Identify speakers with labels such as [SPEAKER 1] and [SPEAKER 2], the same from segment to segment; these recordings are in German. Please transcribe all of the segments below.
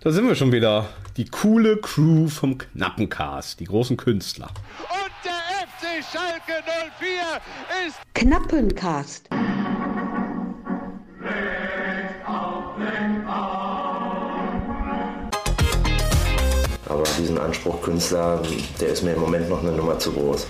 [SPEAKER 1] Da sind wir schon wieder. Die coole Crew vom Knappencast, die großen Künstler.
[SPEAKER 2] Und der FC Schalke 04 ist
[SPEAKER 3] Knappencast.
[SPEAKER 4] Aber diesen Anspruch Künstler, der ist mir im Moment noch eine Nummer zu groß.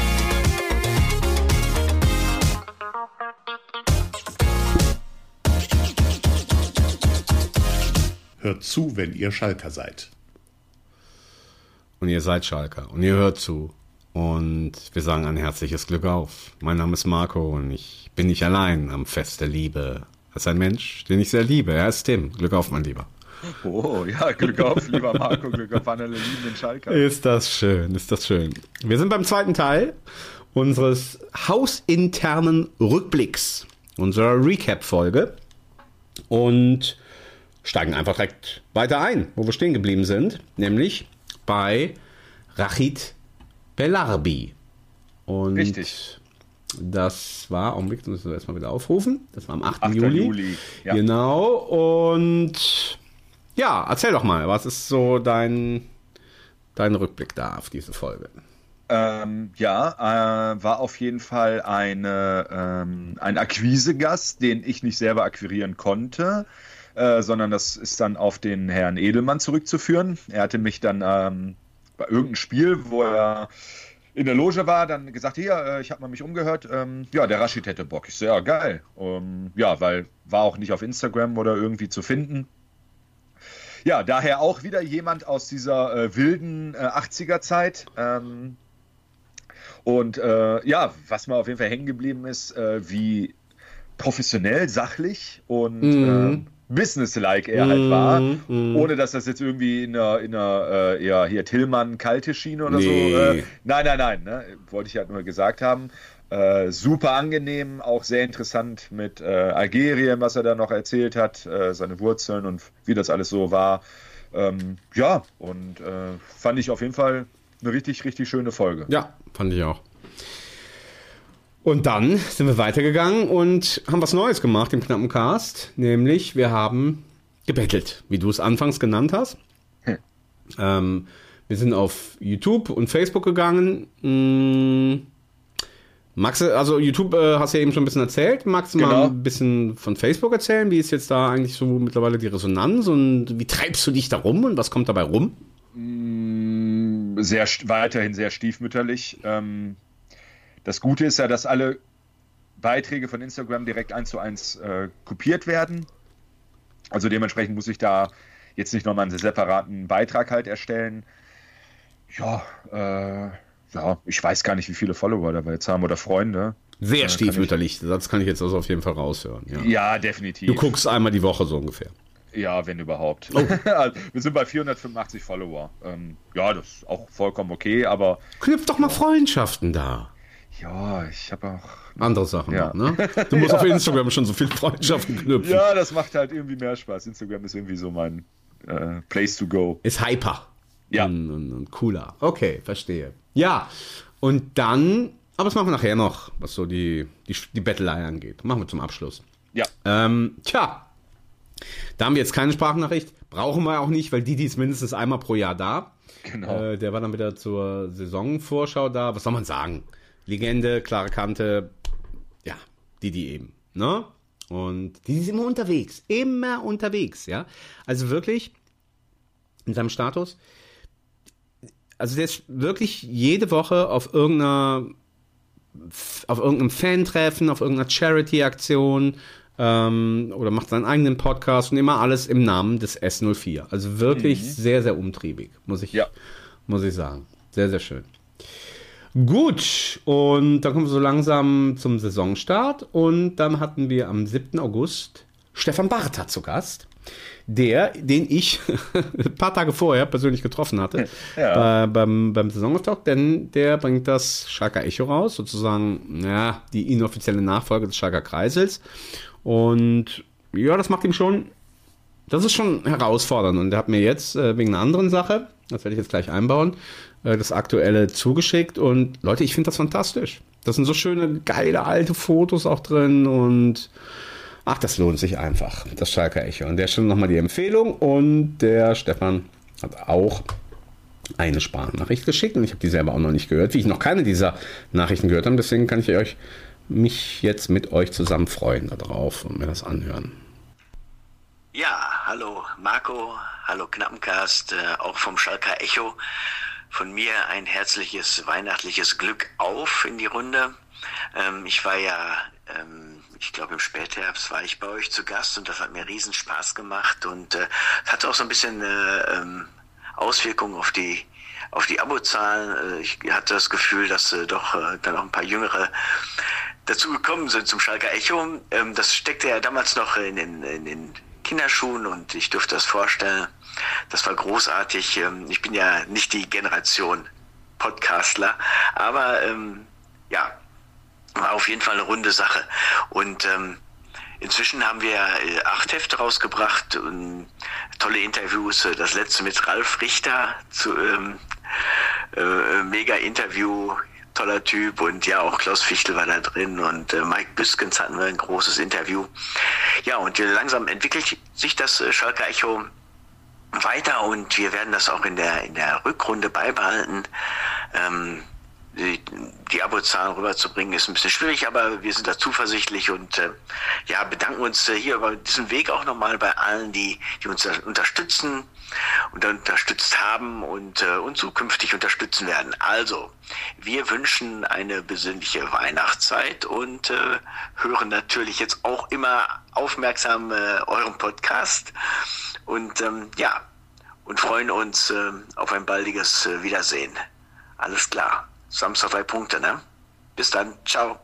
[SPEAKER 5] Hört zu, wenn ihr Schalker seid.
[SPEAKER 1] Und ihr seid Schalker und ihr hört zu. Und wir sagen ein herzliches Glück auf. Mein Name ist Marco und ich bin nicht allein am Fest der Liebe. Das ist ein Mensch, den ich sehr liebe. Er ist Tim. Glück auf, mein Lieber.
[SPEAKER 6] Oh, ja, Glück auf, lieber Marco, Glück auf alle liebenden Schalker.
[SPEAKER 1] Ist das schön, ist das schön. Wir sind beim zweiten Teil unseres hausinternen Rückblicks, unserer Recap-Folge und steigen einfach direkt weiter ein, wo wir stehen geblieben sind, nämlich bei Rachid Belarbi. Und
[SPEAKER 6] richtig.
[SPEAKER 1] Das war, Augenblick, das müssen wir erstmal wieder aufrufen, das war am 8.
[SPEAKER 6] 8. Juli.
[SPEAKER 1] Ja. Genau, und ja, erzähl doch mal, was ist so dein Rückblick da auf diese Folge?
[SPEAKER 6] War auf jeden Fall ein Akquisegast, den ich nicht selber akquirieren konnte, sondern das ist dann auf den Herrn Edelmann zurückzuführen. Er hatte mich dann bei irgendeinem Spiel, wo er in der Loge war, dann gesagt, hier, ich habe mal mich umgehört, der Rashid hätte Bock. Ich so, ja, geil. Weil war auch nicht auf Instagram oder irgendwie zu finden. Ja, daher auch wieder jemand aus dieser wilden 80er-Zeit. Was mir auf jeden Fall hängen geblieben ist, wie professionell, sachlich und businesslike er halt war, ohne dass das jetzt irgendwie in einer hier Tillmann kalte Schiene oder so. Nein, ne? Wollte ich halt nur gesagt haben. Super angenehm, auch sehr interessant mit Algerien, was er da noch erzählt hat, seine Wurzeln und wie das alles so war. Fand ich auf jeden Fall eine richtig, richtig schöne Folge.
[SPEAKER 1] Ja, fand ich auch. Und dann sind wir weitergegangen und haben was Neues gemacht im Knappencast, nämlich wir haben gebettelt, wie du es anfangs genannt hast. Wir sind auf YouTube und Facebook gegangen. Magst du, also YouTube hast du ja eben schon ein bisschen erzählt. Magst du mal ein bisschen von Facebook erzählen? Wie ist jetzt da eigentlich so mittlerweile die Resonanz und wie treibst du dich da rum und was kommt dabei rum?
[SPEAKER 6] Weiterhin sehr stiefmütterlich. Das Gute ist ja, dass alle Beiträge von Instagram direkt 1:1 kopiert werden. Also dementsprechend muss ich da jetzt nicht nochmal einen separaten Beitrag halt erstellen. Ich weiß gar nicht, wie viele Follower da wir jetzt haben oder Freunde.
[SPEAKER 1] Sehr stiefmütterlich, das kann ich jetzt also auf jeden Fall raushören.
[SPEAKER 6] Ja, definitiv.
[SPEAKER 1] Du guckst einmal die Woche so ungefähr.
[SPEAKER 6] Ja, wenn überhaupt.
[SPEAKER 1] Oh.
[SPEAKER 6] Wir sind bei 485 Follower. Das ist auch vollkommen okay, aber...
[SPEAKER 1] Knüpf doch mal Freundschaften da.
[SPEAKER 6] Ja, ich habe auch...
[SPEAKER 1] Andere Sachen noch, ne? Du musst auf Instagram schon so viele Freundschaften knüpfen.
[SPEAKER 6] Ja, das macht halt irgendwie mehr Spaß. Instagram ist irgendwie so mein Place to go.
[SPEAKER 1] Ist hyper.
[SPEAKER 6] Ja.
[SPEAKER 1] Und cooler. Okay, verstehe. Ja, und dann... Aber das machen wir nachher noch, was so die Bettelei angeht. Machen wir zum Abschluss.
[SPEAKER 6] Ja.
[SPEAKER 1] Da haben wir jetzt keine Sprachnachricht. Brauchen wir auch nicht, weil die ist mindestens einmal pro Jahr da.
[SPEAKER 6] Genau.
[SPEAKER 1] Der war dann wieder zur Saisonvorschau da. Was soll man sagen? Legende, klare Kante. Ja, die eben. Ne? Und die ist immer unterwegs. Immer unterwegs, ja. Also wirklich, in seinem Status. Also der ist wirklich jede Woche auf irgendeinem Fan-Treffen, auf irgendeiner Charity-Aktion oder macht seinen eigenen Podcast und immer alles im Namen des S04. Also wirklich sehr, sehr umtriebig, muss ich sagen. Sehr, sehr schön. Gut, und dann kommen wir so langsam zum Saisonstart und dann hatten wir am 7. August Stefan Bartha zu Gast, den ich ein paar Tage vorher persönlich getroffen hatte beim Saisonauftakt, denn der bringt das Schalker Echo raus, sozusagen die inoffizielle Nachfolge des Schalker Kreisels. Und ja, das ist schon herausfordernd. Und er hat mir jetzt wegen einer anderen Sache, das werde ich jetzt gleich einbauen, das Aktuelle zugeschickt. Und Leute, ich finde das fantastisch. Da sind so schöne, geile, alte Fotos auch drin und Ach, das lohnt sich einfach, das Schalker Echo. An der Stelle nochmal die Empfehlung. Und der Stefan hat auch eine Sprachnachricht geschickt. Und ich habe die selber auch noch nicht gehört, wie ich noch keine dieser Nachrichten gehört habe. Deswegen kann ich mich jetzt mit euch zusammen freuen darauf und mir das anhören.
[SPEAKER 3] Ja, hallo Marco, hallo Knappencast, auch vom Schalker Echo. Von mir ein herzliches weihnachtliches Glück auf in die Runde. Ich war ja, ich glaube im Spätherbst war ich bei euch zu Gast und das hat mir riesen Spaß gemacht und hatte auch so ein bisschen Auswirkungen auf die Abozahlen. Ich hatte das Gefühl, dass doch dann noch ein paar Jüngere dazu gekommen sind zum Schalker Echo. Das steckte ja damals noch in den Kinderschuhen und ich durfte das vorstellen. Das war großartig. Ich bin ja nicht die Generation Podcastler, aber ja, war auf jeden Fall eine runde Sache. Und inzwischen haben wir 8 Hefte rausgebracht und tolle Interviews. Das letzte mit Ralf Richter, mega Interview, toller Typ. Und ja, auch Klaus Fichtel war da drin und Mike Büskens hatten wir ein großes Interview. Ja, und langsam entwickelt sich das Schalker Echo weiter und wir werden das auch in der Rückrunde beibehalten. Die Abozahlen rüberzubringen ist ein bisschen schwierig, aber wir sind da zuversichtlich und ja, bedanken uns hier über diesen Weg auch nochmal bei allen, die uns unterstützen und unterstützt haben und zukünftig unterstützen werden. Also, wir wünschen eine besinnliche Weihnachtszeit und hören natürlich jetzt auch immer aufmerksam euren Podcast und ja, und freuen uns auf ein baldiges Wiedersehen. Alles klar. Samstag 3 Punkte, ne? Bis dann. Ciao.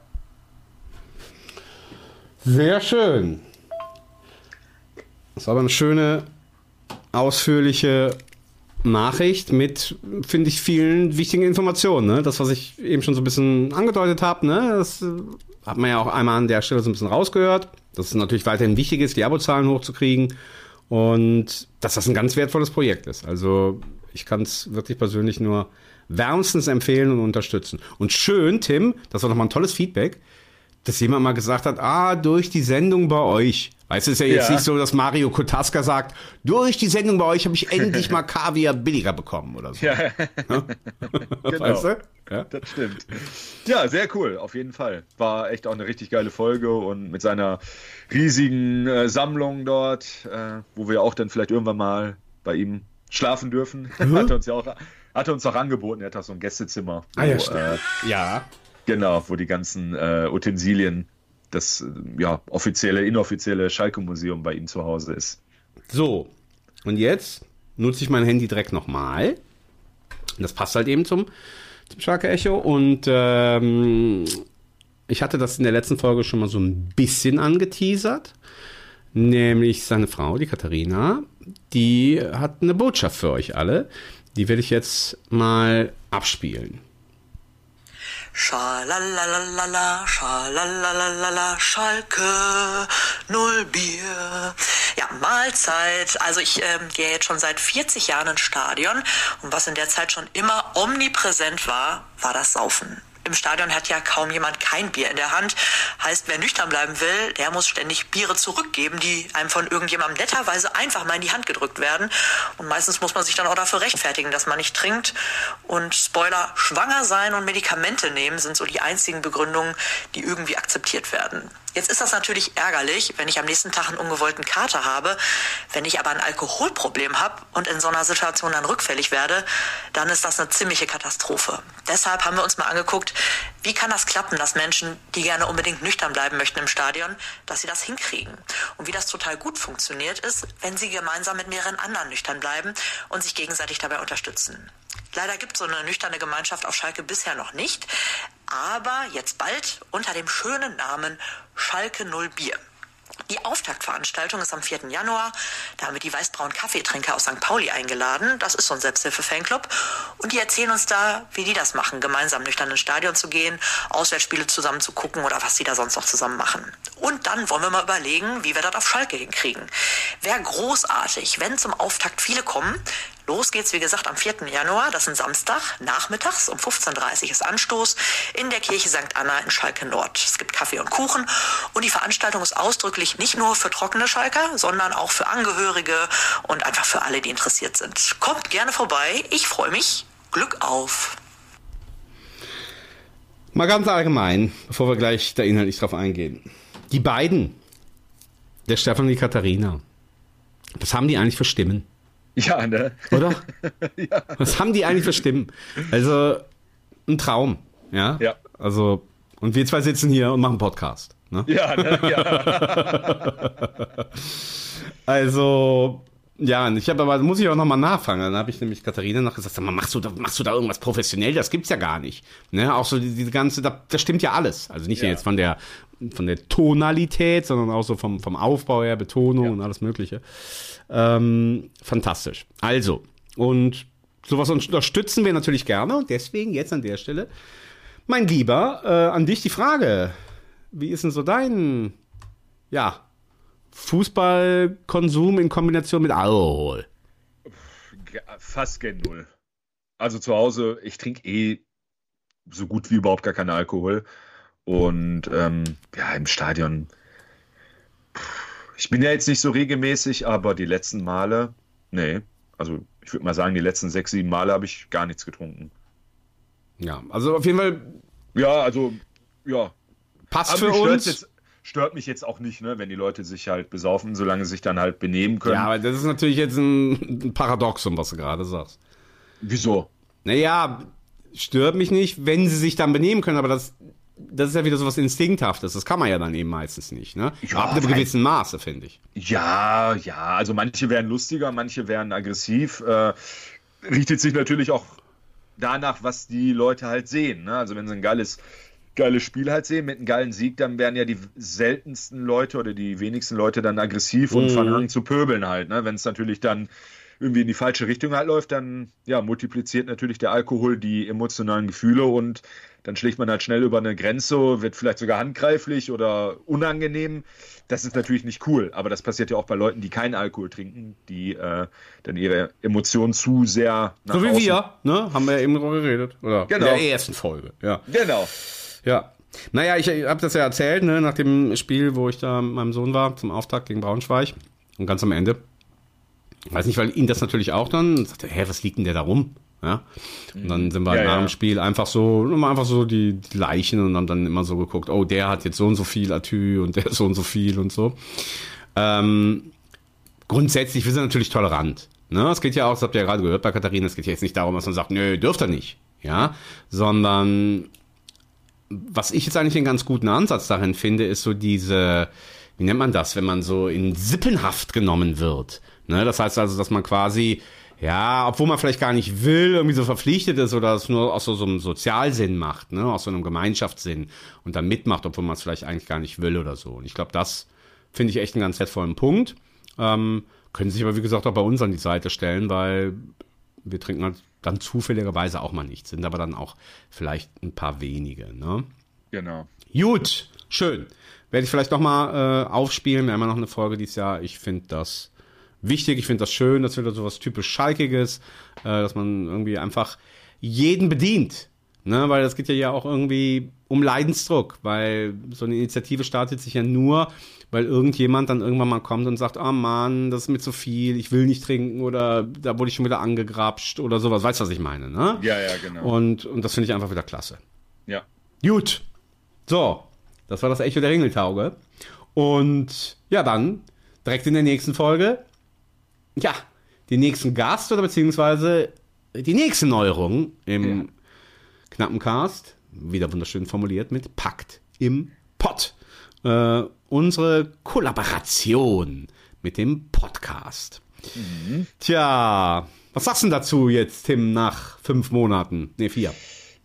[SPEAKER 1] Sehr schön. Das war aber eine schöne, ausführliche Nachricht mit, finde ich, vielen wichtigen Informationen. Ne? Das, was ich eben schon so ein bisschen angedeutet habe, ne? Das hat man ja auch einmal an der Stelle so ein bisschen rausgehört. Dass es natürlich weiterhin wichtig ist, die Abozahlen hochzukriegen und dass das ein ganz wertvolles Projekt ist. Also ich kann es wirklich persönlich nur wärmstens empfehlen und unterstützen. Und schön, Tim, das war nochmal ein tolles Feedback, dass jemand mal gesagt hat, durch die Sendung bei euch. Weißt du, es ist ja jetzt nicht so, dass Mario Kotaska sagt, durch die Sendung bei euch habe ich endlich mal Kaviar billiger bekommen oder so.
[SPEAKER 6] Ja,
[SPEAKER 1] genau. Weißt du? Ja?
[SPEAKER 6] Das stimmt. Ja, sehr cool, auf jeden Fall. War echt auch eine richtig geile Folge und mit seiner riesigen Sammlung dort, wo wir auch dann vielleicht irgendwann mal bei ihm schlafen dürfen, hat er uns auch angeboten, er hat auch so ein Gästezimmer.
[SPEAKER 1] Ja.
[SPEAKER 6] Genau, wo die ganzen Utensilien, das inoffizielle Schalke-Museum bei ihm zu Hause ist.
[SPEAKER 1] So, und jetzt nutze ich mein Handy direkt nochmal. Das passt halt eben zum Schalke Echo und ich hatte das in der letzten Folge schon mal so ein bisschen angeteasert. Nämlich seine Frau, die Katharina, die hat eine Botschaft für euch alle. Die werde ich jetzt mal abspielen.
[SPEAKER 7] Schalalalala, schalalalala, Schalke, 0 Bier. Ja, Mahlzeit. Also ich gehe jetzt schon seit 40 Jahren ins Stadion und was in der Zeit schon immer omnipräsent war das Saufen. Im Stadion hat ja kaum jemand kein Bier in der Hand. Heißt, wer nüchtern bleiben will, der muss ständig Biere zurückgeben, die einem von irgendjemandem netterweise einfach mal in die Hand gedrückt werden. Und meistens muss man sich dann auch dafür rechtfertigen, dass man nicht trinkt. Und Spoiler, schwanger sein und Medikamente nehmen sind so die einzigen Begründungen, die irgendwie akzeptiert werden. Jetzt ist das natürlich ärgerlich, wenn ich am nächsten Tag einen ungewollten Kater habe. Wenn ich aber ein Alkoholproblem habe und in so einer Situation dann rückfällig werde, dann ist das eine ziemliche Katastrophe. Deshalb haben wir uns mal angeguckt, wie kann das klappen, dass Menschen, die gerne unbedingt nüchtern bleiben möchten im Stadion, dass sie das hinkriegen. Und wie das total gut funktioniert ist, wenn sie gemeinsam mit mehreren anderen nüchtern bleiben und sich gegenseitig dabei unterstützen. Leider gibt es so eine nüchterne Gemeinschaft auf Schalke bisher noch nicht, aber jetzt bald unter dem schönen Namen Schalke 0 Bier. Die Auftaktveranstaltung ist am 4. Januar. Da haben wir die weißbraunen Kaffeetrinker aus St. Pauli eingeladen. Das ist so ein Selbsthilfe-Fanclub. Und die erzählen uns da, wie die das machen, gemeinsam nüchtern ins Stadion zu gehen, Auswärtsspiele zusammen zu gucken oder was die da sonst noch zusammen machen. Und dann wollen wir mal überlegen, wie wir das auf Schalke hinkriegen. Wäre großartig, wenn zum Auftakt viele kommen, Los geht's, wie gesagt, am 4. Januar, das ist ein Samstag, nachmittags um 15:30 Uhr ist Anstoß in der Kirche St. Anna in Schalke Nord. Es gibt Kaffee und Kuchen und die Veranstaltung ist ausdrücklich nicht nur für trockene Schalker, sondern auch für Angehörige und einfach für alle, die interessiert sind. Kommt gerne vorbei, ich freue mich. Glück auf!
[SPEAKER 1] Mal ganz allgemein, bevor wir gleich da inhaltlich drauf eingehen. Die beiden, der Stefan und die Katharina, was haben die eigentlich für Stimmen?
[SPEAKER 6] Ja, ne?
[SPEAKER 1] Oder?
[SPEAKER 6] Ja.
[SPEAKER 1] Was haben die eigentlich für Stimmen? Also, ein Traum, ja?
[SPEAKER 6] Ja.
[SPEAKER 1] Also, und wir zwei sitzen hier und machen Podcast, ne?
[SPEAKER 6] Ja, ne? Ja.
[SPEAKER 1] Also, ja, ich habe aber, muss ich auch nochmal nachfragen. Dann habe ich nämlich Katharina noch gesagt, sag mal, machst du da irgendwas professionell? Das gibt's ja gar nicht. Ne? Auch so diese ganze, das stimmt ja alles. Also nicht jetzt von der Tonalität, sondern auch so vom Aufbau her, Betonung und alles Mögliche. Fantastisch. Also, und sowas unterstützen wir natürlich gerne. Und deswegen jetzt an der Stelle, mein Lieber, an dich die Frage. Wie ist denn so dein, Fußballkonsum in Kombination mit Alkohol?
[SPEAKER 6] Fast gen Null. Also zu Hause, ich trinke so gut wie überhaupt gar keinen Alkohol. Und im Stadion, ich bin ja jetzt nicht so regelmäßig, aber die letzten Male, also ich würde mal sagen, die letzten 6, 7 Male habe ich gar nichts getrunken.
[SPEAKER 1] Ja, also auf jeden Fall.
[SPEAKER 6] Ja, also,
[SPEAKER 1] passt für uns.
[SPEAKER 6] Stört mich jetzt auch nicht, ne, wenn die Leute sich halt besaufen, solange sie sich dann halt benehmen können. Ja,
[SPEAKER 1] aber das ist natürlich jetzt ein Paradoxum, was du gerade sagst.
[SPEAKER 6] Wieso?
[SPEAKER 1] Naja, stört mich nicht, wenn sie sich dann benehmen können, aber das ist ja wieder so was Instinkthaftes. Das kann man ja dann eben meistens nicht, ne?
[SPEAKER 6] Ja,
[SPEAKER 1] ab einem gewissen Maße, finde ich.
[SPEAKER 6] Ja, also manche werden lustiger, manche werden aggressiv. Richtet sich natürlich auch danach, was die Leute halt sehen, ne? Also wenn sie ein geiles Spiel halt sehen, mit einem geilen Sieg, dann werden ja die seltensten Leute oder die wenigsten Leute dann aggressiv und fangen an zu pöbeln halt, ne? Wenn es natürlich dann irgendwie in die falsche Richtung halt läuft, dann multipliziert natürlich der Alkohol die emotionalen Gefühle und dann schlägt man halt schnell über eine Grenze, wird vielleicht sogar handgreiflich oder unangenehm. Das ist natürlich nicht cool, aber das passiert ja auch bei Leuten, die keinen Alkohol trinken, die dann ihre Emotionen zu sehr nach
[SPEAKER 1] außen...
[SPEAKER 6] So
[SPEAKER 1] wie wir, ne? Haben wir ja eben darüber geredet. Oder
[SPEAKER 6] genau.
[SPEAKER 1] In der ersten Folge, ja.
[SPEAKER 6] Genau.
[SPEAKER 1] Ja. Naja, ich habe das ja erzählt, ne, nach dem Spiel, wo ich da mit meinem Sohn war, zum Auftakt gegen Braunschweig. Und ganz am Ende, weiß nicht, weil ihn das natürlich auch dann sagte, was liegt denn der da rum? Ja. Und dann sind wir nach dem Spiel einfach so die Leichen und haben dann immer so geguckt, oh, der hat jetzt so und so viel Atü und der so und so viel und so. Grundsätzlich, wir sind natürlich tolerant. Ne? Es geht ja auch, das habt ihr ja gerade gehört bei Katharina, es geht ja jetzt nicht darum, dass man sagt, nö, dürft ihr nicht. Ja, sondern was ich jetzt eigentlich einen ganz guten Ansatz darin finde, ist so diese, wie nennt man das, wenn man so in Sippenhaft genommen wird. Ne? Das heißt also, dass man quasi, obwohl man vielleicht gar nicht will, irgendwie so verpflichtet ist oder es nur aus so einem Sozialsinn macht, ne? Aus so einem Gemeinschaftssinn und dann mitmacht, obwohl man es vielleicht eigentlich gar nicht will oder so. Und ich glaube, das finde ich echt einen ganz wertvollen Punkt. Können sich aber, wie gesagt, auch bei uns an die Seite stellen, weil wir trinken halt dann zufälligerweise auch mal nichts, sind aber dann auch vielleicht ein paar wenige, ne?
[SPEAKER 6] Genau.
[SPEAKER 1] Gut, schön. Werde ich vielleicht nochmal aufspielen. Wir haben ja noch eine Folge dieses Jahr. Ich finde das wichtig, ich finde das schön, das wird so was typisch Schalkiges, dass man irgendwie einfach jeden bedient, ne? Weil das geht ja auch irgendwie um Leidensdruck, weil so eine Initiative startet sich ja nur, weil irgendjemand dann irgendwann mal kommt und sagt, oh Mann, das ist mir zu viel, ich will nicht trinken oder da wurde ich schon wieder angegrapscht oder sowas. Weißt du, was ich meine, ne?
[SPEAKER 6] Ja, genau.
[SPEAKER 1] Und das finde ich einfach wieder klasse.
[SPEAKER 6] Ja.
[SPEAKER 1] Gut. So, das war das Echo der Ringeltauge. Und dann direkt in der nächsten Folge, den nächsten Gast oder beziehungsweise die nächste Neuerung im knappen Cast, wieder wunderschön formuliert mit Pakt im Pott. Unsere Kollaboration mit dem Podcast. Mhm. Tja, was sagst du denn dazu jetzt, Tim, nach 5 Monaten? 4.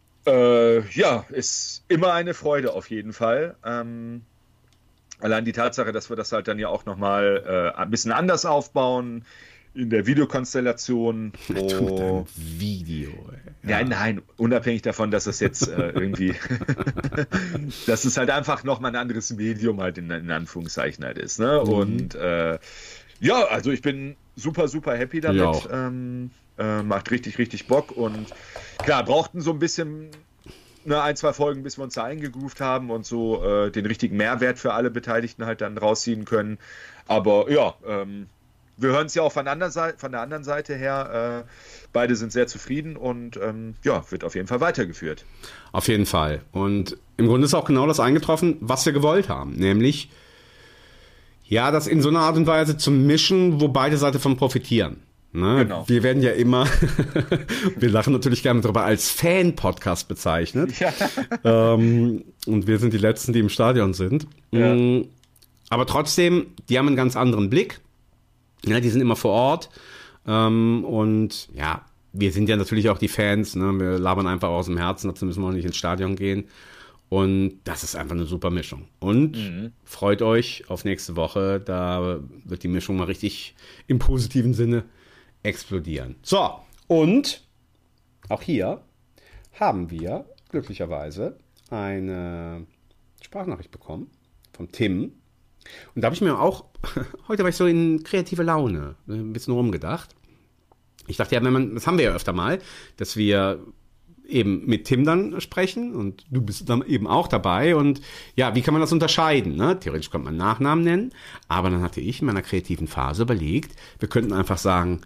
[SPEAKER 6] Ist immer eine Freude auf jeden Fall. Allein die Tatsache, dass wir das halt dann ja auch nochmal ein bisschen anders aufbauen in der Videokonstellation.
[SPEAKER 1] Video.
[SPEAKER 6] Ja. Nein, unabhängig davon, dass es jetzt irgendwie, dass es halt einfach nochmal ein anderes Medium halt in Anführungszeichen halt ist. Ne? Und also ich bin super, super happy damit. Macht richtig, richtig Bock. Und klar, brauchten so ein bisschen 1-2 Folgen, bis wir uns da eingegroovt haben und so den richtigen Mehrwert für alle Beteiligten halt dann rausziehen können. Aber ja, wir hören es ja auch von der anderen Seite her. Beide sind sehr zufrieden und wird auf jeden Fall weitergeführt.
[SPEAKER 1] Auf jeden Fall. Und im Grunde ist auch genau das eingetroffen, was wir gewollt haben. Nämlich, ja, das in so einer Art und Weise zu mischen, wo beide Seiten von profitieren. Ne?
[SPEAKER 6] Genau.
[SPEAKER 1] Wir werden ja immer, wir lachen natürlich gerne darüber, als Fan-Podcast bezeichnet. Ja. Und wir sind die Letzten, die im Stadion sind. Ja. Aber trotzdem, die haben einen ganz anderen Blick. Ja, die sind immer vor Ort. Und ja, wir sind ja natürlich auch die Fans. Ne? Wir labern einfach aus dem Herzen, dazu müssen wir auch nicht ins Stadion gehen. Und das ist einfach eine super Mischung. Und freut euch auf nächste Woche. Da wird die Mischung mal richtig im positiven Sinne explodieren. So, und auch hier haben wir glücklicherweise eine Sprachnachricht bekommen von Tim. Und da habe ich mir auch, heute war ich so in kreative Laune, ein bisschen rumgedacht. Ich dachte ja, das haben wir ja öfter mal, dass wir eben mit Tim dann sprechen und du bist dann eben auch dabei und ja, wie kann man das unterscheiden? Ne? Theoretisch könnte man Nachnamen nennen, aber dann hatte ich in meiner kreativen Phase überlegt, wir könnten einfach sagen,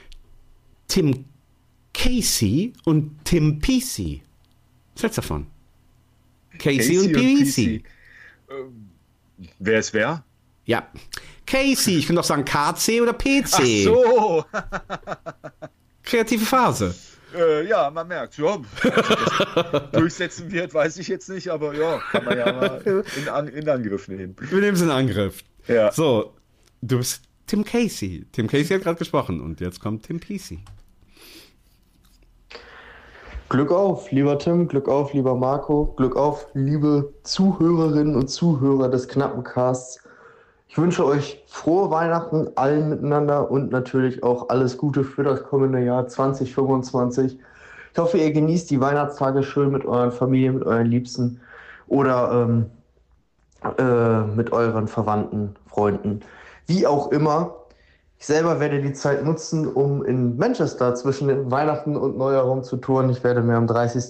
[SPEAKER 1] Tim Casey und Tim Pesey. Was hältst du davon? Casey und Pesey.
[SPEAKER 6] Wer ist wer?
[SPEAKER 1] Ja, Casey, ich könnte auch sagen KC oder PC.
[SPEAKER 6] Ach so.
[SPEAKER 1] Kreative Phase.
[SPEAKER 6] Ja, man merkt, ja, durchsetzen wird, weiß ich jetzt nicht, aber ja, kann man ja mal in Angriff nehmen.
[SPEAKER 1] Wir nehmen es in Angriff.
[SPEAKER 6] Ja.
[SPEAKER 1] So, du bist Tim Casey. Tim Casey hat gerade gesprochen und jetzt kommt Tim Pesey.
[SPEAKER 8] Glück auf, lieber Tim, Glück auf, lieber Marco, Glück auf, liebe Zuhörerinnen und Zuhörer des knappen Casts. Ich wünsche euch frohe Weihnachten allen miteinander und natürlich auch alles Gute für das kommende Jahr 2025. Ich hoffe, ihr genießt die Weihnachtstage schön mit euren Familien, mit euren Liebsten oder mit euren Verwandten, Freunden, wie auch immer. Ich selber werde die Zeit nutzen, um in Manchester zwischen Weihnachten und Neujahr rumzutouren. Ich werde mir am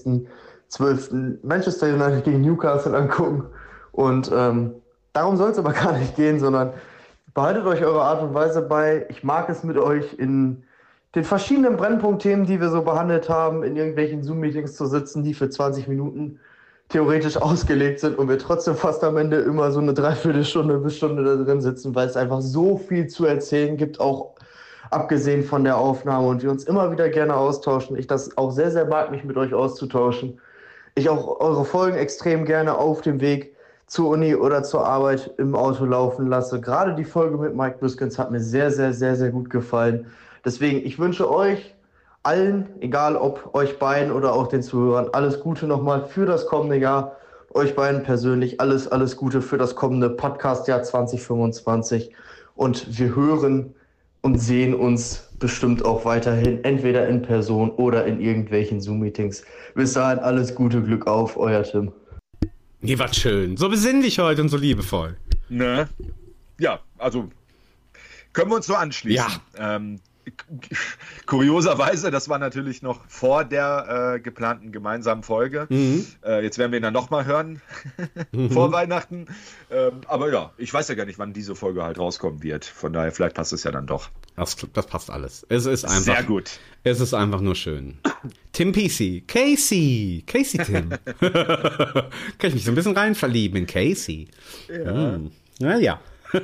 [SPEAKER 8] 30.12. Manchester United gegen Newcastle angucken. Und darum soll es aber gar nicht gehen, sondern behaltet euch eure Art und Weise bei. Ich mag es mit euch in den verschiedenen Brennpunktthemen, die wir so behandelt haben, in irgendwelchen Zoom-Meetings zu sitzen, die für 20 Minuten theoretisch ausgelegt sind und wir trotzdem fast am Ende immer so eine Dreiviertelstunde bis Stunde da drin sitzen, weil es einfach so viel zu erzählen gibt, auch abgesehen von der Aufnahme und wir uns immer wieder gerne austauschen. Ich das auch sehr, sehr mag, mich mit euch auszutauschen. Ich auch eure Folgen extrem gerne auf dem Weg zur Uni oder zur Arbeit im Auto laufen lasse. Gerade die Folge mit Mike Biskins hat mir sehr, sehr, sehr, sehr gut gefallen. Deswegen, ich wünsche euch allen, egal ob euch beiden oder auch den Zuhörern, alles Gute nochmal für das kommende Jahr. Euch beiden persönlich alles, alles Gute für das kommende Podcast-Jahr 2025. Und wir hören und sehen uns bestimmt auch weiterhin, entweder in Person oder in irgendwelchen Zoom-Meetings. Bis dahin alles Gute, Glück auf, euer Tim.
[SPEAKER 1] Nee, was schön. So besinnlich heute und so liebevoll.
[SPEAKER 6] Ne? Ja, also können wir uns so anschließen.
[SPEAKER 1] Ja.
[SPEAKER 6] Kurioserweise, das war natürlich noch vor der geplanten gemeinsamen Folge. Jetzt werden wir ihn dann nochmal hören vor Weihnachten. Aber ja, ich weiß ja gar nicht, wann diese Folge halt rauskommen wird. Von daher, vielleicht passt es ja dann doch.
[SPEAKER 1] Das passt alles. Es ist einfach,
[SPEAKER 6] sehr gut.
[SPEAKER 1] Es ist einfach nur schön. Tim Pesey. Casey Tim. Kann ich mich so ein bisschen rein verlieben in Casey.
[SPEAKER 6] Ja.
[SPEAKER 1] Naja.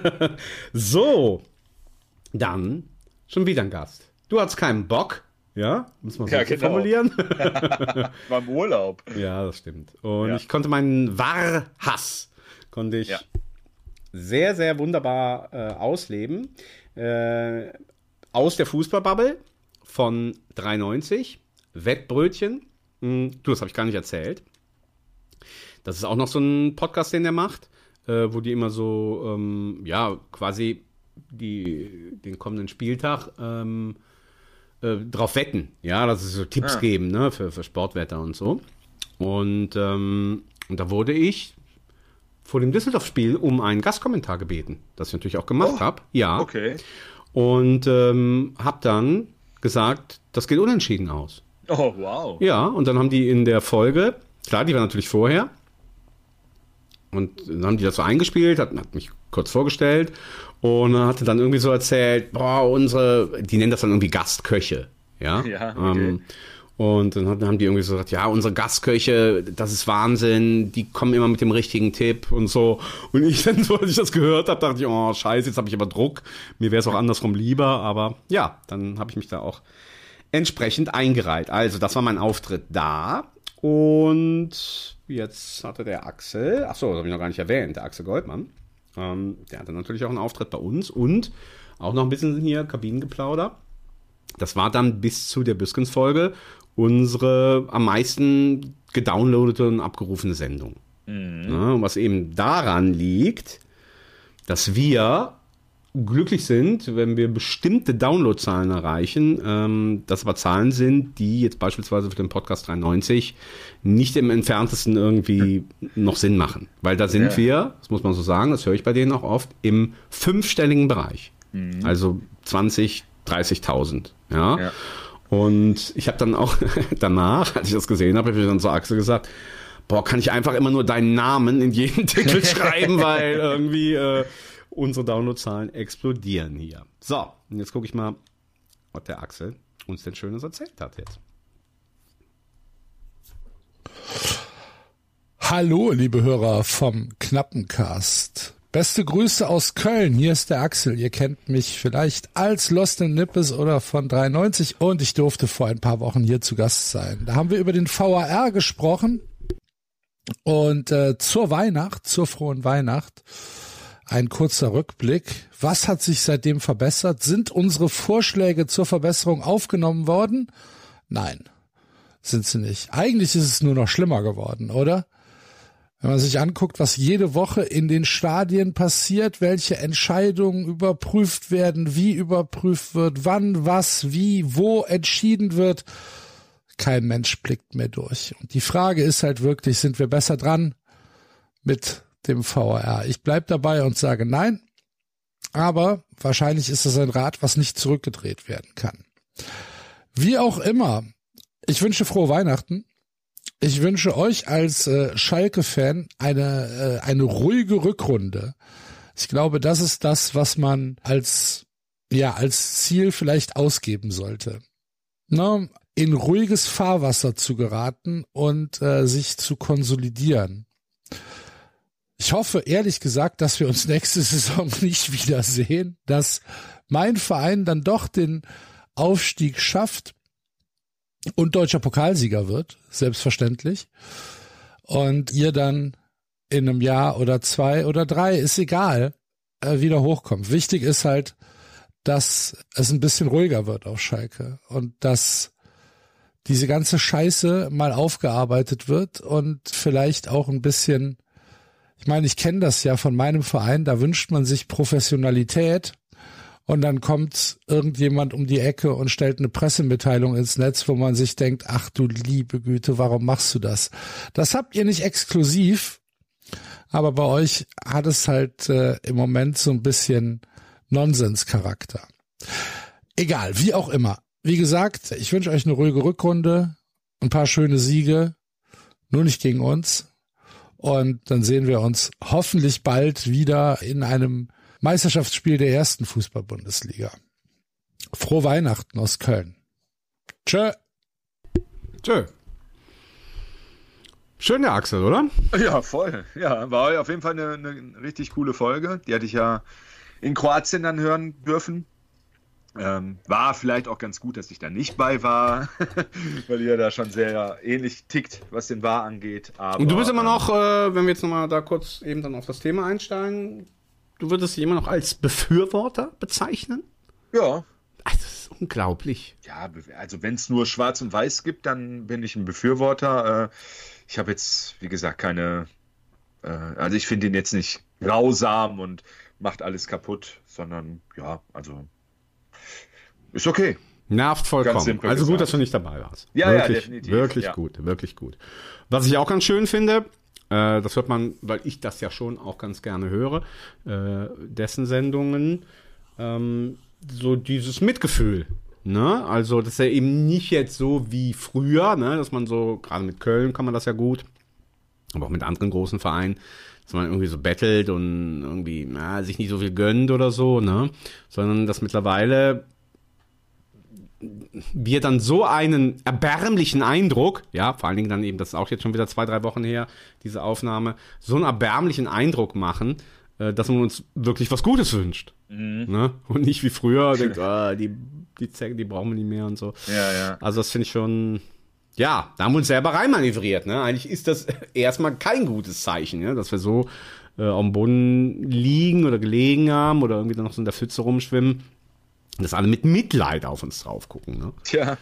[SPEAKER 1] So. Dann schon wieder ein Gast. Du hattest keinen Bock, ja? Muss man so
[SPEAKER 6] genau.
[SPEAKER 1] formulieren.
[SPEAKER 6] War im Urlaub.
[SPEAKER 1] Ja, das stimmt. Und ich konnte meinen Wahrhass sehr, sehr wunderbar ausleben. Aus der Fußballbubble von 93. Wettbrötchen. Das habe ich gar nicht erzählt. Das ist auch noch so ein Podcast, den der macht, wo die immer so, quasi den kommenden Spieltag drauf wetten. Ja, dass es so Tipps geben, ne, für Sportwetter und so. Und da wurde ich vor dem Düsseldorf-Spiel um einen Gastkommentar gebeten, das ich natürlich auch gemacht habe. Ja.
[SPEAKER 6] Okay.
[SPEAKER 1] und habe dann gesagt, das geht unentschieden aus.
[SPEAKER 6] Oh, wow.
[SPEAKER 1] Ja, und dann haben die in der Folge, klar, die war natürlich vorher, und dann haben die das so eingespielt, hat mich kurz vorgestellt und hatte dann irgendwie so erzählt, die nennen das dann irgendwie Gastköche. Ja,
[SPEAKER 6] okay.
[SPEAKER 1] Und dann haben die irgendwie so gesagt, ja, unsere Gastköche, das ist Wahnsinn, die kommen immer mit dem richtigen Tipp und so. Und ich dann, so, als ich das gehört habe, dachte ich, oh scheiße, jetzt habe ich aber Druck. Mir wäre es auch andersrum lieber, aber ja, dann habe ich mich da auch entsprechend eingereiht. Also, das war mein Auftritt da. Und jetzt hatte der Axel, das habe ich noch gar nicht erwähnt, der Axel Goldmann, der hatte natürlich auch einen Auftritt bei uns und auch noch ein bisschen hier Kabinengeplauder. Das war dann bis zu der Büskens-Folge unsere am meisten gedownloadete und abgerufene Sendung. Ja, was eben daran liegt, dass wir glücklich sind, wenn wir bestimmte Downloadzahlen erreichen, das aber Zahlen sind, die jetzt beispielsweise für den Podcast 93 nicht im entferntesten irgendwie noch Sinn machen. Weil da sind wir, das muss man so sagen, das höre ich bei denen auch oft, im 5-stelligen Bereich. Also 20, 30.000. Ja. Und ich habe dann auch danach, als ich das gesehen habe, habe ich dann zu Axel gesagt, kann ich einfach immer nur deinen Namen in jeden Titel schreiben, weil irgendwie unsere Downloadzahlen explodieren hier. So, und jetzt gucke ich mal, was der Axel uns denn Schönes erzählt hat jetzt.
[SPEAKER 9] Hallo, liebe Hörer vom Knappencast. Beste Grüße aus Köln. Hier ist der Axel. Ihr kennt mich vielleicht als Lost in Nippes oder von 93 und ich durfte vor ein paar Wochen hier zu Gast sein. Da haben wir über den VAR gesprochen und zur frohen Weihnacht, ein kurzer Rückblick. Was hat sich seitdem verbessert? Sind unsere Vorschläge zur Verbesserung aufgenommen worden? Nein, sind sie nicht. Eigentlich ist es nur noch schlimmer geworden, oder? Wenn man sich anguckt, was jede Woche in den Stadien passiert, welche Entscheidungen überprüft werden, wie überprüft wird, wann, was, wie, wo entschieden wird, kein Mensch blickt mehr durch. Und die Frage ist halt wirklich, sind wir besser dran mit dem VAR? Ich bleib dabei und sage nein, aber wahrscheinlich ist das ein Rad, was nicht zurückgedreht werden kann. Wie auch immer, ich wünsche frohe Weihnachten. Ich wünsche euch als Schalke-Fan eine ruhige Rückrunde. Ich glaube, das ist das, was man als Ziel vielleicht ausgeben sollte. In ruhiges Fahrwasser zu geraten und sich zu konsolidieren. Ich hoffe, ehrlich gesagt, dass wir uns nächste Saison nicht wiedersehen, dass mein Verein dann doch den Aufstieg schafft und deutscher Pokalsieger wird, selbstverständlich. Und ihr dann in einem Jahr oder 2 oder 3, ist egal, wieder hochkommt. Wichtig ist halt, dass es ein bisschen ruhiger wird auf Schalke und dass diese ganze Scheiße mal aufgearbeitet wird und vielleicht auch ein bisschen, ich meine, ich kenne das ja von meinem Verein, da wünscht man sich Professionalität. Und dann kommt irgendjemand um die Ecke und stellt eine Pressemitteilung ins Netz, wo man sich denkt, ach du liebe Güte, warum machst du das? Das habt ihr nicht exklusiv, aber bei euch hat es halt im Moment so ein bisschen Nonsenscharakter. Egal, wie auch immer. Wie gesagt, ich wünsche euch eine ruhige Rückrunde, ein paar schöne Siege, nur nicht gegen uns. Und dann sehen wir uns hoffentlich bald wieder in einem Meisterschaftsspiel der ersten Fußball-Bundesliga. Frohe Weihnachten aus Köln. Tschö.
[SPEAKER 1] Tschö. Schön der Axel, oder?
[SPEAKER 6] Ja, voll. Ja, war auf jeden Fall eine richtig coole Folge. Die hatte ich ja in Kroatien dann hören dürfen. War vielleicht auch ganz gut, dass ich da nicht bei war, weil ihr da schon sehr ähnlich tickt, was den VAR angeht. Aber,
[SPEAKER 1] und du bist immer noch, wenn wir jetzt nochmal da kurz eben dann auf das Thema einsteigen, du würdest dich immer noch als Befürworter bezeichnen?
[SPEAKER 6] Ja.
[SPEAKER 1] Das ist unglaublich.
[SPEAKER 6] Ja, also wenn es nur Schwarz und Weiß gibt, dann bin ich ein Befürworter. Ich habe jetzt, wie gesagt, keine, also ich finde ihn jetzt nicht grausam und macht alles kaputt, sondern ja, also ist okay.
[SPEAKER 1] Nervt vollkommen. Also gut, dass du nicht dabei warst.
[SPEAKER 6] Ja,
[SPEAKER 1] wirklich,
[SPEAKER 6] ja, definitiv.
[SPEAKER 1] Wirklich
[SPEAKER 6] ja.
[SPEAKER 1] gut, wirklich gut. Was ich auch ganz schön finde, das hört man, weil ich das ja schon auch ganz gerne höre, dessen Sendungen, so dieses Mitgefühl. Ne? Also, das ist ja eben nicht jetzt so wie früher, ne? Dass man so, gerade mit Köln kann man das ja gut, aber auch mit anderen großen Vereinen, dass man irgendwie so bettelt und irgendwie sich nicht so viel gönnt oder so, ne? Sondern dass mittlerweile wir dann so einen erbärmlichen Eindruck, ja, vor allen Dingen dann eben, das ist auch jetzt schon wieder 2-3 Wochen her, diese Aufnahme, so einen erbärmlichen Eindruck machen, dass man uns wirklich was Gutes wünscht. Ne? Und nicht wie früher, denkt, die Zecken, die brauchen wir nicht mehr und so.
[SPEAKER 6] Ja.
[SPEAKER 1] Also das finde ich schon, ja, da haben wir uns selber reinmanövriert. Ne? Eigentlich ist das erstmal kein gutes Zeichen, ne? Dass wir so auf dem Boden liegen oder gelegen haben oder irgendwie dann noch so in der Pfütze rumschwimmen. Dass alle mit Mitleid auf uns drauf gucken. Ne?
[SPEAKER 6] Tja.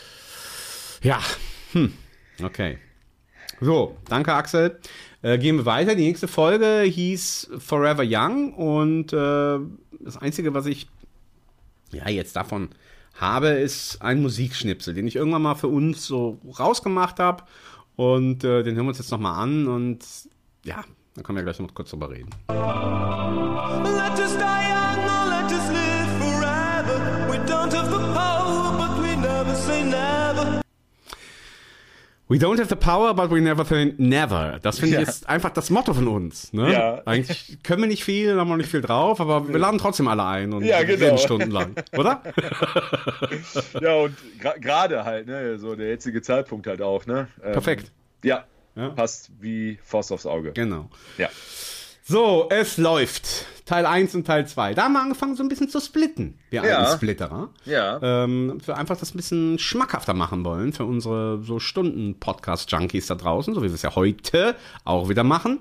[SPEAKER 1] Ja, okay. So, danke Axel. Gehen wir weiter. Die nächste Folge hieß Forever Young und das Einzige, was ich jetzt davon habe, ist ein Musikschnipsel, den ich irgendwann mal für uns so rausgemacht habe und den hören wir uns jetzt nochmal an und ja, dann können wir gleich noch kurz drüber reden.
[SPEAKER 10] Let us die young or let us live forever. We don't have the power, but we never say never.
[SPEAKER 1] We don't have the power, but we never say never. Das finde ich ist einfach das Motto von uns. Ne?
[SPEAKER 6] Ja.
[SPEAKER 1] Eigentlich können wir nicht viel, haben wir nicht viel drauf, aber wir laden trotzdem alle ein und reden stundenlang, oder?
[SPEAKER 6] Ja, und gerade halt, ne, so der jetzige Zeitpunkt halt auch, ne?
[SPEAKER 1] Perfekt.
[SPEAKER 6] Ja, passt wie Faust aufs Auge.
[SPEAKER 1] Genau.
[SPEAKER 6] Ja.
[SPEAKER 1] So, es läuft. Teil 1 und Teil 2. Da haben wir angefangen, so ein bisschen zu splitten. Wir alten Splitterer.
[SPEAKER 6] Ja.
[SPEAKER 1] Wir einfach das ein bisschen schmackhafter machen wollen für unsere so Stunden-Podcast-Junkies da draußen, so wie wir es ja heute auch wieder machen.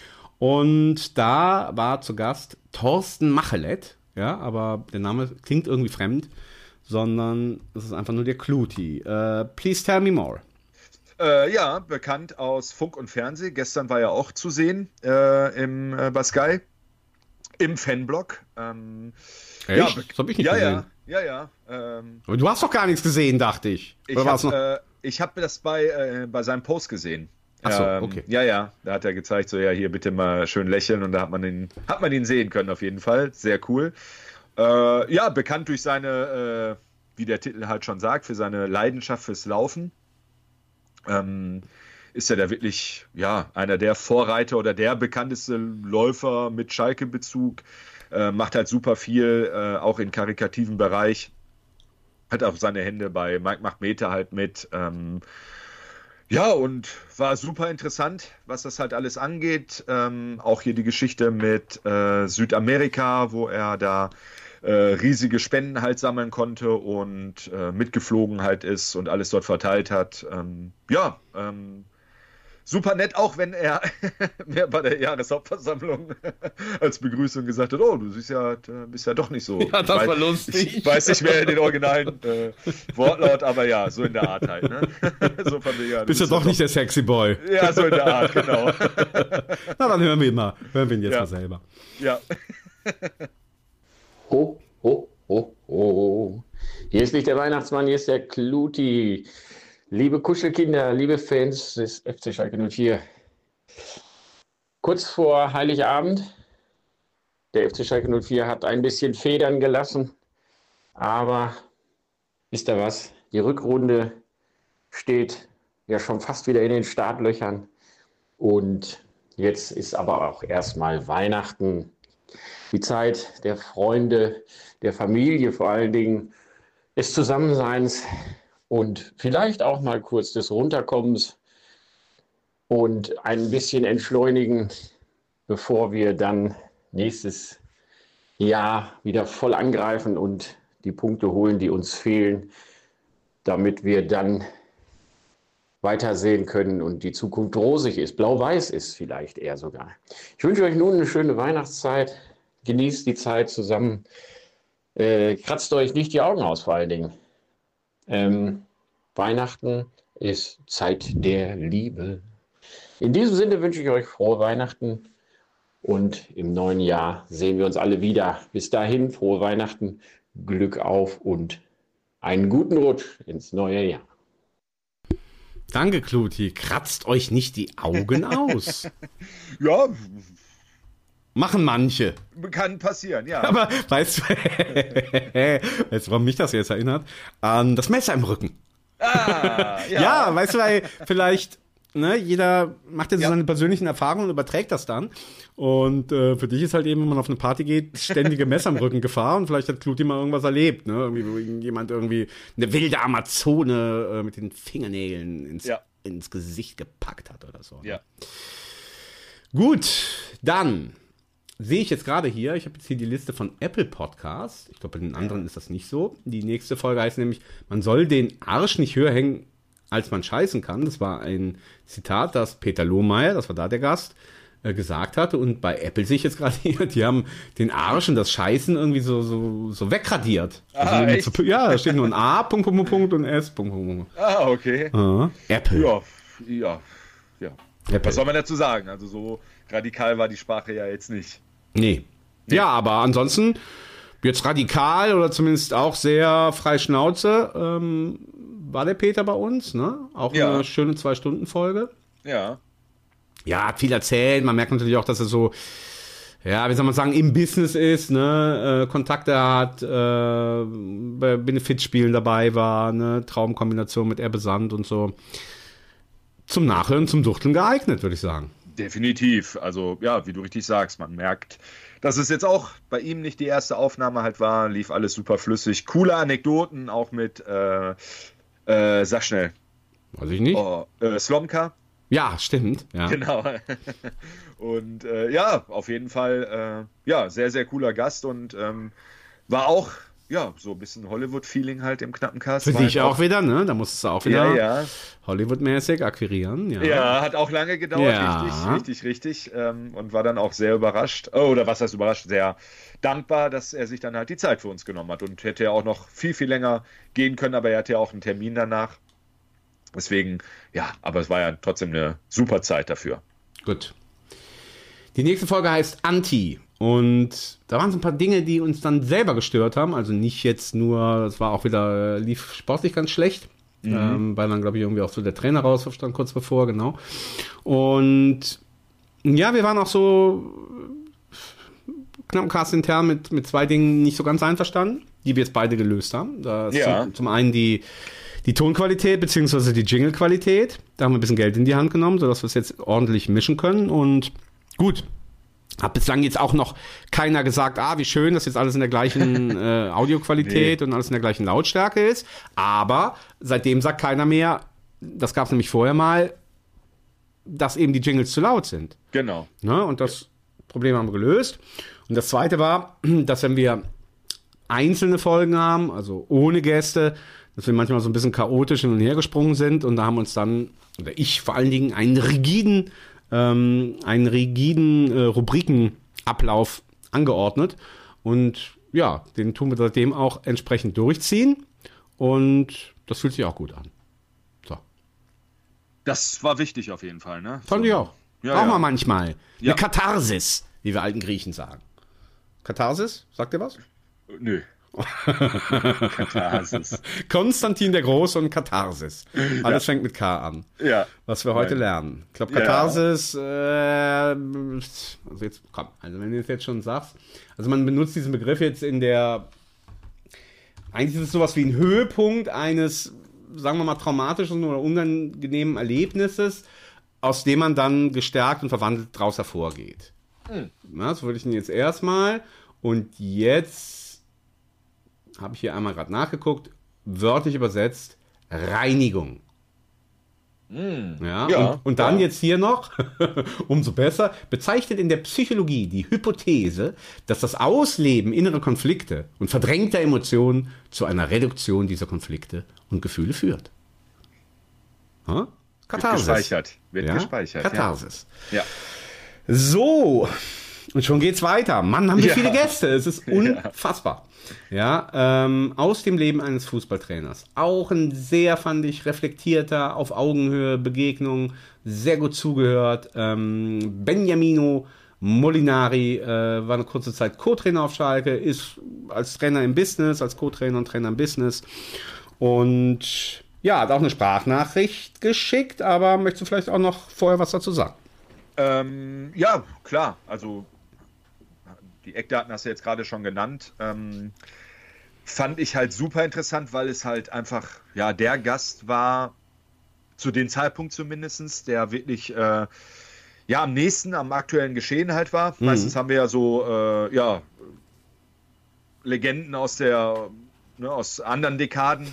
[SPEAKER 1] Und da war zu Gast Thorsten Machelet. Ja, aber der Name klingt irgendwie fremd, sondern es ist einfach nur der Cluti. Please tell me more.
[SPEAKER 6] Ja, bekannt aus Funk und Fernsehen. Gestern war er auch zu sehen bei Sky. Im Fanblog.
[SPEAKER 1] Echt? Das hab ich nicht gesehen.
[SPEAKER 6] Ja.
[SPEAKER 1] Aber du hast doch gar nichts gesehen, dachte ich.
[SPEAKER 6] Ich habe das bei seinem Post gesehen.
[SPEAKER 1] Ach so, okay.
[SPEAKER 6] Ja. Da hat er gezeigt, so hier bitte mal schön lächeln und da hat man ihn sehen können auf jeden Fall. Sehr cool. Bekannt durch seine, wie der Titel halt schon sagt, für seine Leidenschaft fürs Laufen. Ist er da wirklich einer der Vorreiter oder der bekannteste Läufer mit Schalke-Bezug, macht halt super viel, auch im karikativen Bereich, hat auch seine Hände bei Mike macht Meter halt mit, und war super interessant, was das halt alles angeht, auch hier die Geschichte mit Südamerika, wo er da riesige Spenden halt sammeln konnte und mitgeflogen halt ist und alles dort verteilt hat. Super nett, auch wenn er mir bei der Jahreshauptversammlung als Begrüßung gesagt hat, du bist ja doch nicht so.
[SPEAKER 1] Ja, das war lustig.
[SPEAKER 6] Ich weiß nicht mehr den originalen Wortlaut, aber ja, so in der Art halt. Ne? So von der,
[SPEAKER 1] bist ja doch nicht der Sexy Boy.
[SPEAKER 6] Ja, so in der Art, genau.
[SPEAKER 1] Na, dann hören wir ihn jetzt mal selber.
[SPEAKER 6] Ja.
[SPEAKER 11] Ho, ho, ho, ho. Hier ist nicht der Weihnachtsmann, hier ist der Cluti. Liebe Kuschelkinder, liebe Fans des FC Schalke 04. Kurz vor Heiligabend, der FC Schalke 04 hat ein bisschen Federn gelassen, aber wisst ihr was? Die Rückrunde steht ja schon fast wieder in den Startlöchern und jetzt ist aber auch erstmal Weihnachten. Die Zeit der Freunde, der Familie vor allen Dingen, des Zusammenseins und vielleicht auch mal kurz des Runterkommens und ein bisschen entschleunigen, bevor wir dann nächstes Jahr wieder voll angreifen und die Punkte holen, die uns fehlen, damit wir dann weitersehen können und die Zukunft rosig ist, blau-weiß ist vielleicht eher sogar. Ich wünsche euch nun eine schöne Weihnachtszeit. Genießt die Zeit zusammen. Kratzt euch nicht die Augen aus, vor allen Dingen. Weihnachten ist Zeit der Liebe. In diesem Sinne wünsche ich euch frohe Weihnachten und im neuen Jahr sehen wir uns alle wieder. Bis dahin, frohe Weihnachten, Glück auf und einen guten Rutsch ins neue Jahr.
[SPEAKER 1] Danke, Cluti. Kratzt euch nicht die Augen aus.
[SPEAKER 6] Ja.
[SPEAKER 1] Machen manche.
[SPEAKER 6] Kann passieren, ja.
[SPEAKER 1] Aber weißt du, warum mich das jetzt erinnert? An das Messer im Rücken.
[SPEAKER 6] Ah, ja.
[SPEAKER 1] Ja, weißt du, weil vielleicht, ne, jeder macht ja so seine persönlichen Erfahrungen und überträgt das dann. Und für dich ist halt eben, wenn man auf eine Party geht, ständige Messer im Rücken Gefahr. Und vielleicht hat Kluti mal irgendwas erlebt, ne? Irgendwie, wo jemand irgendwie eine wilde Amazone mit den Fingernägeln ins Gesicht gepackt hat oder so.
[SPEAKER 6] Ja.
[SPEAKER 1] Gut, dann sehe ich jetzt gerade hier, ich habe jetzt hier die Liste von Apple Podcasts. Ich glaube, bei den anderen ist das nicht so. Die nächste Folge heißt nämlich, man soll den Arsch nicht höher hängen, als man scheißen kann. Das war ein Zitat, das Peter Lohmeier, das war da der Gast, gesagt hatte. Und bei Apple sehe ich jetzt gerade hier, die haben den Arsch und das Scheißen irgendwie so wegradiert.
[SPEAKER 6] Ah,
[SPEAKER 1] also ja, da steht nur ein A, Punkt, Punkt, Punkt und S, Punkt, Punkt, Punkt.
[SPEAKER 6] Ah, okay.
[SPEAKER 1] Apple.
[SPEAKER 6] Ja.
[SPEAKER 1] Apple.
[SPEAKER 6] Was soll man dazu sagen? Also so radikal war die Sprache ja jetzt nicht.
[SPEAKER 1] Nee. Ja, aber ansonsten jetzt radikal oder zumindest auch sehr frei Schnauze war der Peter bei uns, ne? Auch eine schöne 2-Stunden-Folge.
[SPEAKER 6] Ja.
[SPEAKER 1] Ja, hat viel erzählt. Man merkt natürlich auch, dass er so, ja, wie soll man sagen, im Business ist, ne? Kontakte hat, bei Benefitspielen dabei war, ne? Traumkombination mit Erbe Sand und so. Zum Nachhören, zum Duchteln geeignet, würde ich sagen.
[SPEAKER 6] Definitiv. Also, ja, wie du richtig sagst, man merkt, dass es jetzt auch bei ihm nicht die erste Aufnahme halt war. Lief alles super flüssig. Coole Anekdoten, auch mit, sag schnell.
[SPEAKER 1] Weiß ich nicht.
[SPEAKER 6] Slomka.
[SPEAKER 1] Ja, stimmt. Ja.
[SPEAKER 6] Genau. Und ja, auf jeden Fall, sehr, sehr cooler Gast und war auch, so ein bisschen Hollywood-Feeling halt im knappen Cast.
[SPEAKER 1] Für dich auch wieder, ne? Da musstest du auch wieder Hollywood-mäßig akquirieren.
[SPEAKER 6] Ja, hat auch lange gedauert, richtig. Und war dann auch sehr überrascht, oder was heißt überrascht, sehr dankbar, dass er sich dann halt die Zeit für uns genommen hat und hätte ja auch noch viel, viel länger gehen können, aber er hatte ja auch einen Termin danach. Deswegen, aber es war ja trotzdem eine super Zeit dafür.
[SPEAKER 1] Gut. Die nächste Folge heißt Anti. Und da waren so ein paar Dinge, die uns dann selber gestört haben. Also nicht jetzt nur, es war auch wieder, lief sportlich ganz schlecht. Weil dann, glaube ich, irgendwie auch so der Trainer raus stand kurz bevor, genau. Und ja, wir waren auch so knapp Cast intern mit 2 Dingen nicht so ganz einverstanden, die wir jetzt beide gelöst haben. Da ist zum einen die Tonqualität bzw. die Jingle-Qualität. Da haben wir ein bisschen Geld in die Hand genommen, sodass wir es jetzt ordentlich mischen können. Und gut, hat bislang jetzt auch noch keiner gesagt, wie schön, dass jetzt alles in der gleichen Audioqualität und alles in der gleichen Lautstärke ist. Aber seitdem sagt keiner mehr, das gab es nämlich vorher mal, dass eben die Jingles zu laut sind.
[SPEAKER 6] Genau.
[SPEAKER 1] Ne? Und das Problem haben wir gelöst. Und das Zweite war, dass wenn wir einzelne Folgen haben, also ohne Gäste, dass wir manchmal so ein bisschen chaotisch hin und her gesprungen sind. Und da haben uns dann, oder ich vor allen Dingen, einen rigiden Rubrikenablauf angeordnet. Und ja, den tun wir seitdem auch entsprechend durchziehen. Und das fühlt sich auch gut an. So.
[SPEAKER 6] Das war wichtig auf jeden Fall, ne?
[SPEAKER 1] Fand ich auch.
[SPEAKER 6] Ja,
[SPEAKER 1] Braucht man manchmal. Eine Katharsis, wie wir alten Griechen sagen. Katharsis? Sagt ihr was?
[SPEAKER 6] Nö. Katharsis.
[SPEAKER 1] Konstantin der Große und Katharsis. Alles fängt mit K an.
[SPEAKER 6] Ja.
[SPEAKER 1] Was wir heute lernen. Ich glaube, Katharsis, also jetzt, komm, also wenn du es jetzt schon sagst, also man benutzt diesen Begriff jetzt eigentlich ist es sowas wie ein Höhepunkt eines, sagen wir mal, traumatischen oder unangenehmen Erlebnisses, aus dem man dann gestärkt und verwandelt daraus hervorgeht. Na, so würde ich ihn jetzt erstmal. Und jetzt habe ich hier einmal gerade nachgeguckt, wörtlich übersetzt, Reinigung. Und dann jetzt hier noch, umso besser, bezeichnet in der Psychologie die Hypothese, dass das Ausleben innerer Konflikte und verdrängter Emotionen zu einer Reduktion dieser Konflikte und Gefühle führt. Katharsis.
[SPEAKER 6] Wird gespeichert.
[SPEAKER 1] Katharsis.
[SPEAKER 6] Ja.
[SPEAKER 1] So, und schon geht's weiter. Mann, haben wir viele Gäste. Es ist unfassbar. Ja, aus dem Leben eines Fußballtrainers. Auch ein sehr, fand ich, reflektierter, auf Augenhöhe Begegnung, sehr gut zugehört. Beniamino Molinari war eine kurze Zeit Co-Trainer auf Schalke, ist als Trainer im Business, als Co-Trainer und Trainer im Business. Und ja, hat auch eine Sprachnachricht geschickt, aber möchtest du vielleicht auch noch vorher was dazu sagen?
[SPEAKER 6] Ja, klar. Also die Eckdaten hast du jetzt gerade schon genannt. Fand ich halt super interessant, weil es halt einfach, ja, der Gast war, zu dem Zeitpunkt zumindest, der wirklich, ja, am nächsten am aktuellen Geschehen halt war. Meistens haben wir ja so, ja, Legenden aus aus anderen Dekaden.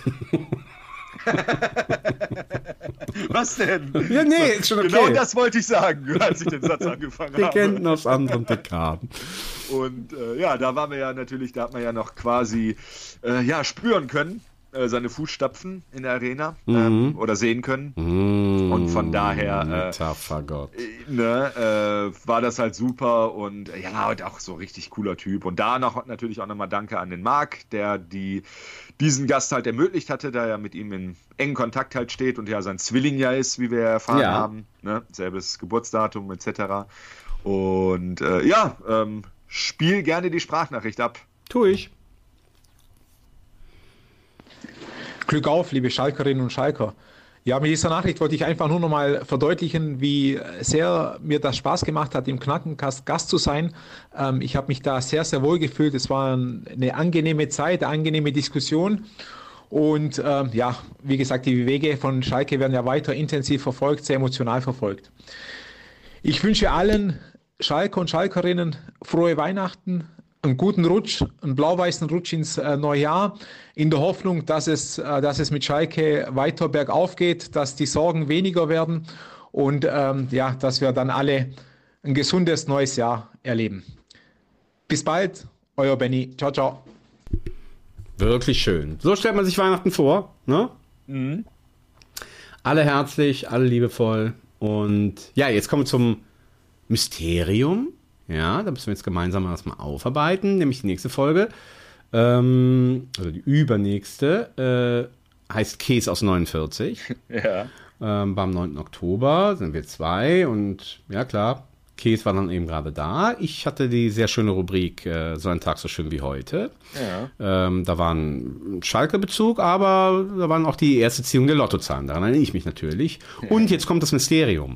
[SPEAKER 6] Was denn?
[SPEAKER 1] Ja, nee, ist schon okay.
[SPEAKER 6] Genau das wollte ich sagen, als ich den Satz angefangen habe.
[SPEAKER 1] Legenden aus anderen Dekaden.
[SPEAKER 6] Und ja, da waren wir ja natürlich, da hat man ja noch quasi ja, spüren können, seine Fußstapfen in der Arena oder sehen können. Und von daher war das halt super und ja, und auch so richtig cooler Typ. Und da noch natürlich auch nochmal Danke an den Marc, der diesen Gast halt ermöglicht hatte, da er mit ihm in engen Kontakt halt steht und ja sein Zwilling ja ist, wie wir erfahren haben. Ne? Selbes Geburtsdatum etc. Und ja, spiel gerne die Sprachnachricht ab.
[SPEAKER 1] Tu ich.
[SPEAKER 12] Glück auf, liebe Schalkerinnen und Schalker. Ja, mit dieser Nachricht wollte ich einfach nur noch mal verdeutlichen, wie sehr mir das Spaß gemacht hat, im Knappencast Gast zu sein. Ich habe mich da sehr, sehr wohl gefühlt. Es war eine angenehme Zeit, eine angenehme Diskussion. Und ja, wie gesagt, die Wege von Schalke werden ja weiter intensiv verfolgt, sehr emotional verfolgt. Ich wünsche allen Schalker und Schalkerinnen frohe Weihnachten, einen guten Rutsch, einen blau-weißen Rutsch ins neue Jahr, in der Hoffnung, dass es mit Schalke weiter bergauf geht, dass die Sorgen weniger werden und ja, dass wir dann alle ein gesundes neues Jahr erleben. Bis bald, euer Benny. Ciao, ciao.
[SPEAKER 1] Wirklich schön. So stellt man sich Weihnachten vor, ne? Alle herzlich, alle liebevoll. Und ja, jetzt kommen wir zum Mysterium. Ja, da müssen wir jetzt gemeinsam erstmal aufarbeiten, nämlich die nächste Folge, also die übernächste, heißt Käse aus 49.
[SPEAKER 6] Ja.
[SPEAKER 1] Beim 9. Oktober sind wir 2 und ja klar, Käse war dann eben gerade da. Ich hatte die sehr schöne Rubrik, so ein Tag so schön wie heute. Ja. Da war ein Schalke-Bezug, aber da waren auch die erste Ziehung der Lottozahlen, daran erinnere ich mich natürlich. Und jetzt kommt das Mysterium.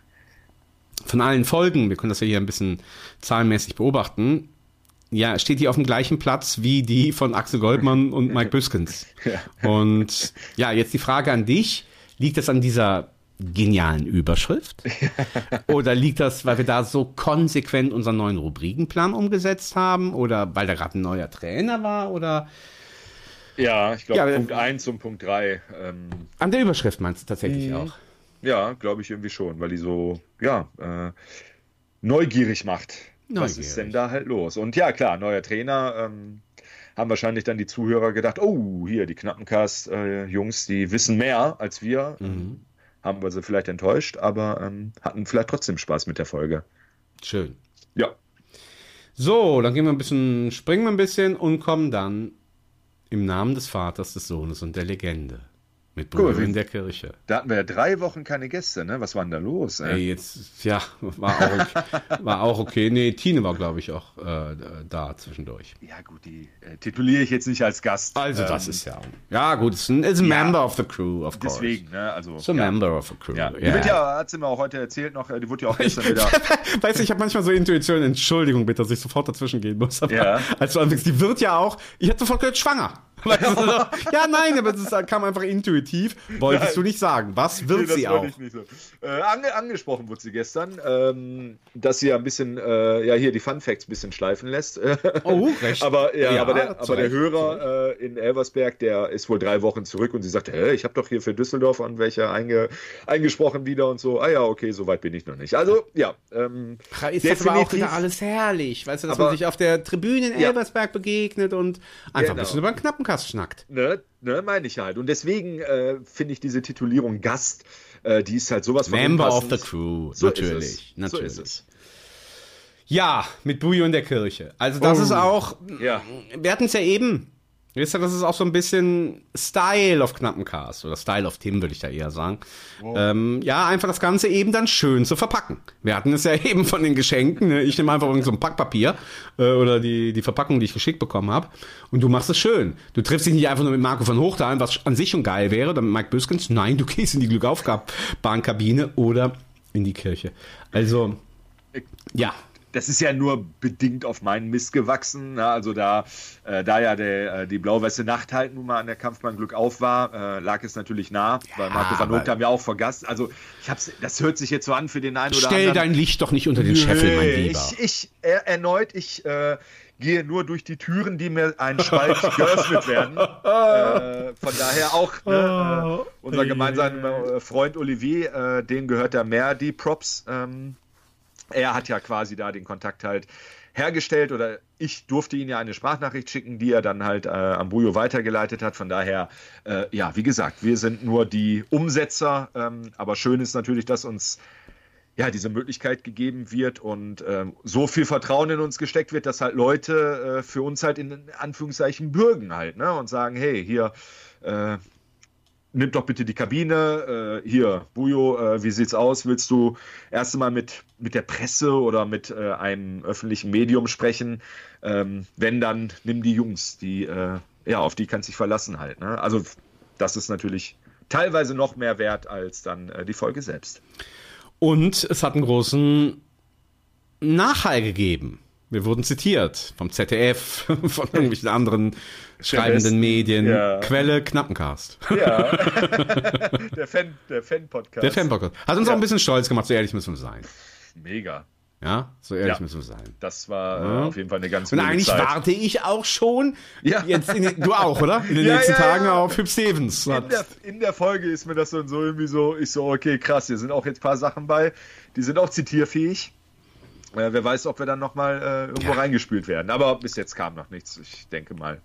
[SPEAKER 1] Von allen Folgen, wir können das ja hier ein bisschen zahlenmäßig beobachten, ja, steht die auf dem gleichen Platz wie die von Axel Goldmann und Mike Büskens. Ja. Und ja, jetzt die Frage an dich, liegt das an dieser genialen Überschrift? Oder liegt das, weil wir da so konsequent unseren neuen Rubrikenplan umgesetzt haben? Oder weil da gerade ein neuer Trainer war? Oder?
[SPEAKER 6] Ja, ich glaube Punkt 1 und Punkt 3.
[SPEAKER 1] An der Überschrift meinst du tatsächlich auch?
[SPEAKER 6] Ja, glaube ich irgendwie schon, weil die so, ja, neugierig macht. Was ist denn da halt los? Und ja, klar, neuer Trainer, haben wahrscheinlich dann die Zuhörer gedacht, oh, hier, die Knappencast-Jungs, die wissen mehr als wir. Haben wir sie vielleicht enttäuscht, aber hatten vielleicht trotzdem Spaß mit der Folge.
[SPEAKER 1] Schön.
[SPEAKER 6] Ja.
[SPEAKER 1] So, dann springen wir ein bisschen und kommen dann im Namen des Vaters, des Sohnes und der Legende. Mit Brüder in der Kirche.
[SPEAKER 6] Da hatten wir ja 3 Wochen keine Gäste, ne? Was war denn da los?
[SPEAKER 1] Ey, jetzt, ja, war auch okay. Nee, Tine war, glaube ich, auch da zwischendurch.
[SPEAKER 6] Ja, gut, die tituliere ich jetzt nicht als Gast.
[SPEAKER 1] Also, das ist ja. Ja, gut, ist ein Member of the Crew, of course.
[SPEAKER 6] Deswegen, ne? Also.
[SPEAKER 1] So Member of the Crew.
[SPEAKER 6] Ja. Die wird ja, hat sie mir auch heute erzählt noch, die wurde ja auch gestern wieder.
[SPEAKER 1] Weißt du, ich habe manchmal so Intuition, Entschuldigung bitte, dass ich sofort dazwischen gehen muss. Aber als du anfängst, die wird ja auch, ich hätte sofort gehört, schwanger. Weißt du, ja, nein, aber es kam einfach intuitiv. Wolltest du nicht sagen. Was wird sie auch?
[SPEAKER 6] Ich nicht so. Angesprochen wurde sie gestern, dass sie ja ein bisschen, ja, hier die Fun Facts ein bisschen schleifen lässt.
[SPEAKER 1] Oh, recht.
[SPEAKER 6] aber der Hörer in Elversberg, der ist wohl 3 Wochen zurück und sie sagt, ich habe doch hier für Düsseldorf an welche eingesprochen wieder und so. Ah ja, okay, so weit bin ich noch nicht. Also, ja.
[SPEAKER 1] Ist das aber auch wieder alles herrlich. Weißt du, dass man sich auf der Tribüne in Elversberg begegnet und einfach ein bisschen über den Knappencast schnackt.
[SPEAKER 6] Ne, meine ich halt. Und deswegen finde ich diese Titulierung Gast, die ist halt sowas von
[SPEAKER 1] Member of the Crew, so natürlich.
[SPEAKER 6] So ist es.
[SPEAKER 1] Ja, mit Bujo in der Kirche. Also das ist auch, wir hatten es ja eben, wisst ihr, das ist auch so ein bisschen Style of Knappencast oder Style of Tim, würde ich da eher sagen. Ja, einfach das Ganze eben dann schön zu verpacken. Wir hatten es ja eben von den Geschenken. Ne? Ich nehme einfach so ein Packpapier oder die Verpackung, die ich geschickt bekommen habe und du machst es schön. Du triffst dich nicht einfach nur mit Marco von Hochdahl, was an sich schon geil wäre, oder mit Mike Büskens. Nein, du gehst in die Glückaufbahnkabine oder in die Kirche. Also, ja.
[SPEAKER 6] das ist ja nur bedingt auf meinen Mist gewachsen. Ne? Also da ja die blau-weiße Nacht halt nun mal an der Kampfbahn Glück auf war, lag es natürlich nah, weil Marco van Hoek haben wir auch vergessen. Also das hört sich jetzt so an für den einen oder anderen.
[SPEAKER 1] Stell dein Licht doch nicht unter den Scheffel, mein Lieber.
[SPEAKER 6] Ich gehe nur durch die Türen, die mir ein Spalt geöffnet werden. Von daher auch unser gemeinsamer Freund Olivier, dem gehört da mehr die Props. Er hat ja quasi da den Kontakt halt hergestellt oder ich durfte ihm ja eine Sprachnachricht schicken, die er dann halt an Bujo weitergeleitet hat. Von daher, wie gesagt, wir sind nur die Umsetzer. Aber schön ist natürlich, dass uns diese Möglichkeit gegeben wird und so viel Vertrauen in uns gesteckt wird, dass halt Leute für uns halt in Anführungszeichen bürgen halt, ne? Und sagen, hey, hier, nimm doch bitte die Kabine, hier, Bujo, wie sieht's aus? Willst du erst einmal mit der Presse oder mit einem öffentlichen Medium sprechen? Wenn, dann nimm die Jungs, die, auf die kannst du dich verlassen halt, ne? Also das ist natürlich teilweise noch mehr wert als dann die Folge selbst.
[SPEAKER 1] Und es hat einen großen Nachhall gegeben. Wir wurden zitiert vom ZDF, von irgendwelchen anderen schreibenden Medien. Ja. Quelle Knappencast.
[SPEAKER 6] Ja, der Fan-Podcast.
[SPEAKER 1] Der Fan-Podcast. Hat uns auch ein bisschen stolz gemacht, so ehrlich müssen wir sein.
[SPEAKER 6] Mega.
[SPEAKER 1] Ja, so ehrlich müssen wir sein.
[SPEAKER 6] Das war auf jeden Fall eine ganz gute
[SPEAKER 1] Und eigentlich
[SPEAKER 6] Zeit.
[SPEAKER 1] warte ich auch schon, du auch, oder? In den nächsten Tagen auf Hüb Stevens.
[SPEAKER 6] In der Folge ist mir das so irgendwie so, ich so, okay, krass, hier sind auch jetzt ein paar Sachen bei, die sind auch zitierfähig. Wer weiß, ob wir dann nochmal irgendwo reingespült werden. Aber bis jetzt kam noch nichts. Ich denke mal,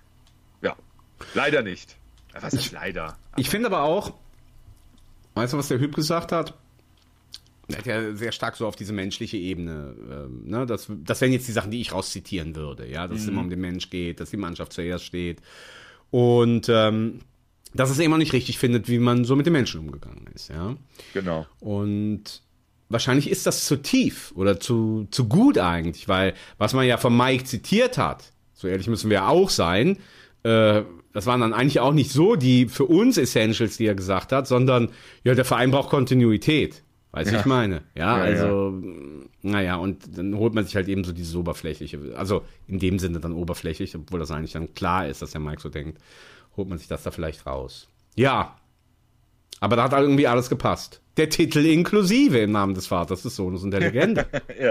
[SPEAKER 6] leider nicht. Was ist leider?
[SPEAKER 1] Ich finde aber auch, weißt du, was der Hüb gesagt hat? Er hat ja sehr stark so auf diese menschliche Ebene, ne? Das wären jetzt die Sachen, die ich rauszitieren würde, ja, dass es immer um den Mensch geht, dass die Mannschaft zuerst steht und dass es immer nicht richtig findet, wie man so mit den Menschen umgegangen ist, ja.
[SPEAKER 6] Genau.
[SPEAKER 1] Und wahrscheinlich ist das zu tief oder zu gut eigentlich, weil was man ja von Mike zitiert hat, so ehrlich müssen wir auch sein, das waren dann eigentlich auch nicht so die für uns Essentials, die er gesagt hat, sondern der Verein braucht Kontinuität. Weißt du, ich meine? Naja, und dann holt man sich halt eben so dieses Oberflächliche, also in dem Sinne dann oberflächlich, obwohl das eigentlich dann klar ist, dass der Mike so denkt, holt man sich das da vielleicht raus. Ja, aber da hat halt irgendwie alles gepasst. Der Titel inklusive im Namen des Vaters, des Sohnes und der Legende.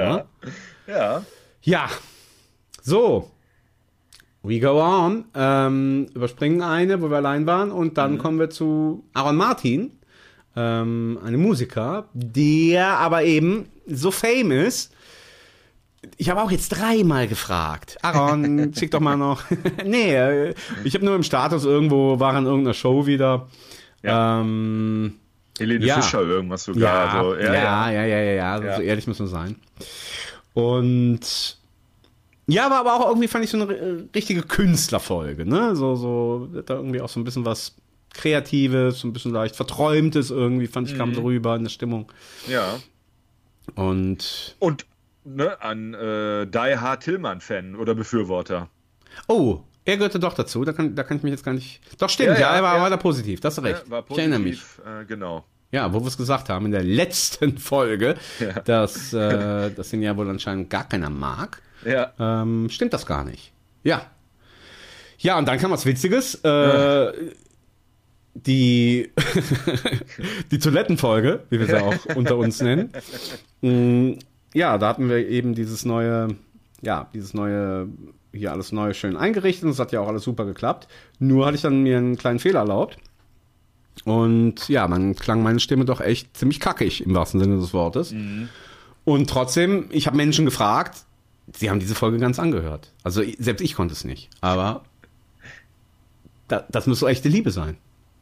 [SPEAKER 1] Ja. So. We go on. Überspringen eine, wo wir allein waren, und dann kommen wir zu Aaron Martin. Einem Musiker, der aber eben so fame ist. Ich habe auch jetzt 3-mal gefragt. Aaron, schick doch mal noch. Nee, ich habe nur im Status irgendwo, war an irgendeiner Show wieder.
[SPEAKER 6] Ja. Helene Fischer irgendwas sogar.
[SPEAKER 1] So ehrlich müssen wir sein. Und war aber auch irgendwie, fand ich, so eine richtige Künstlerfolge, ne? So da irgendwie auch so ein bisschen was Kreatives, so ein bisschen leicht Verträumtes irgendwie, fand ich, kam so rüber in der Stimmung.
[SPEAKER 6] Ja.
[SPEAKER 1] Und
[SPEAKER 6] an Die Hard Tillmann-Fan oder Befürworter.
[SPEAKER 1] Oh, er gehörte doch dazu, da kann ich mich jetzt gar nicht... Doch, stimmt, er war da positiv, das ist recht.
[SPEAKER 6] War positiv,
[SPEAKER 1] ich erinnere mich.
[SPEAKER 6] Genau.
[SPEAKER 1] Ja, wo wir es gesagt haben in der letzten Folge, dass ihn ja wohl anscheinend gar keiner mag.
[SPEAKER 6] Ja.
[SPEAKER 1] Stimmt das gar nicht. Ja. Ja, und dann kam was Witziges. Die Toilettenfolge, wie wir sie auch unter uns nennen. Da hatten wir eben dieses neue, hier alles Neue schön eingerichtet. Und es hat ja auch alles super geklappt. Nur hatte ich dann mir einen kleinen Fehler erlaubt. Und dann klang meine Stimme doch echt ziemlich kackig, im wahrsten Sinne des Wortes. Und trotzdem, ich habe Menschen gefragt, sie haben diese Folge ganz angehört. Also selbst ich konnte es nicht. Aber das muss so echte Liebe sein.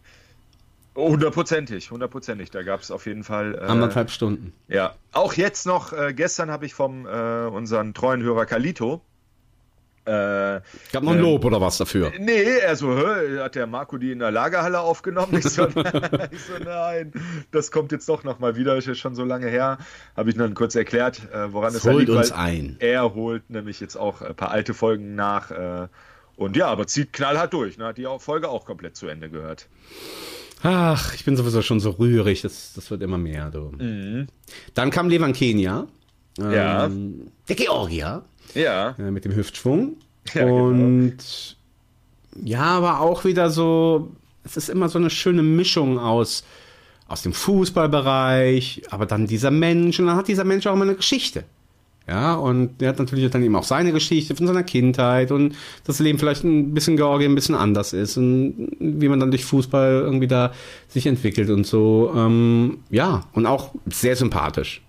[SPEAKER 6] 100%. Da gab es auf jeden Fall
[SPEAKER 1] 1,5 Stunden.
[SPEAKER 6] Ja. Auch jetzt noch, gestern habe ich vom unseren treuen Hörer Kalito.
[SPEAKER 1] Gab noch ein Lob oder was dafür?
[SPEAKER 6] Nee, hat der Marco die in der Lagerhalle aufgenommen? Ich so, nein, das kommt jetzt doch nochmal wieder, ist ja schon so lange her. Habe ich dann kurz erklärt, woran es
[SPEAKER 1] holt uns ein.
[SPEAKER 6] Er holt nämlich jetzt auch ein paar alte Folgen nach. Aber zieht knallhart durch. Ne? Hat die Folge auch komplett zu Ende gehört.
[SPEAKER 1] Ach, ich bin sowieso schon so rührig, das wird immer mehr. Du. Dann kam Levan Kenia,
[SPEAKER 6] Ja.
[SPEAKER 1] Der Georgier.
[SPEAKER 6] Ja.
[SPEAKER 1] Mit dem Hüftschwung.
[SPEAKER 6] Ja,
[SPEAKER 1] und ja, aber auch wieder so, es ist immer so eine schöne Mischung aus dem Fußballbereich, aber dann dieser Mensch, und dann hat dieser Mensch auch immer eine Geschichte. Ja, und der hat natürlich dann eben auch seine Geschichte von seiner Kindheit und das Leben vielleicht ein bisschen Georgien ein bisschen anders ist und wie man dann durch Fußball irgendwie da sich entwickelt und so. Ja, und auch sehr sympathisch.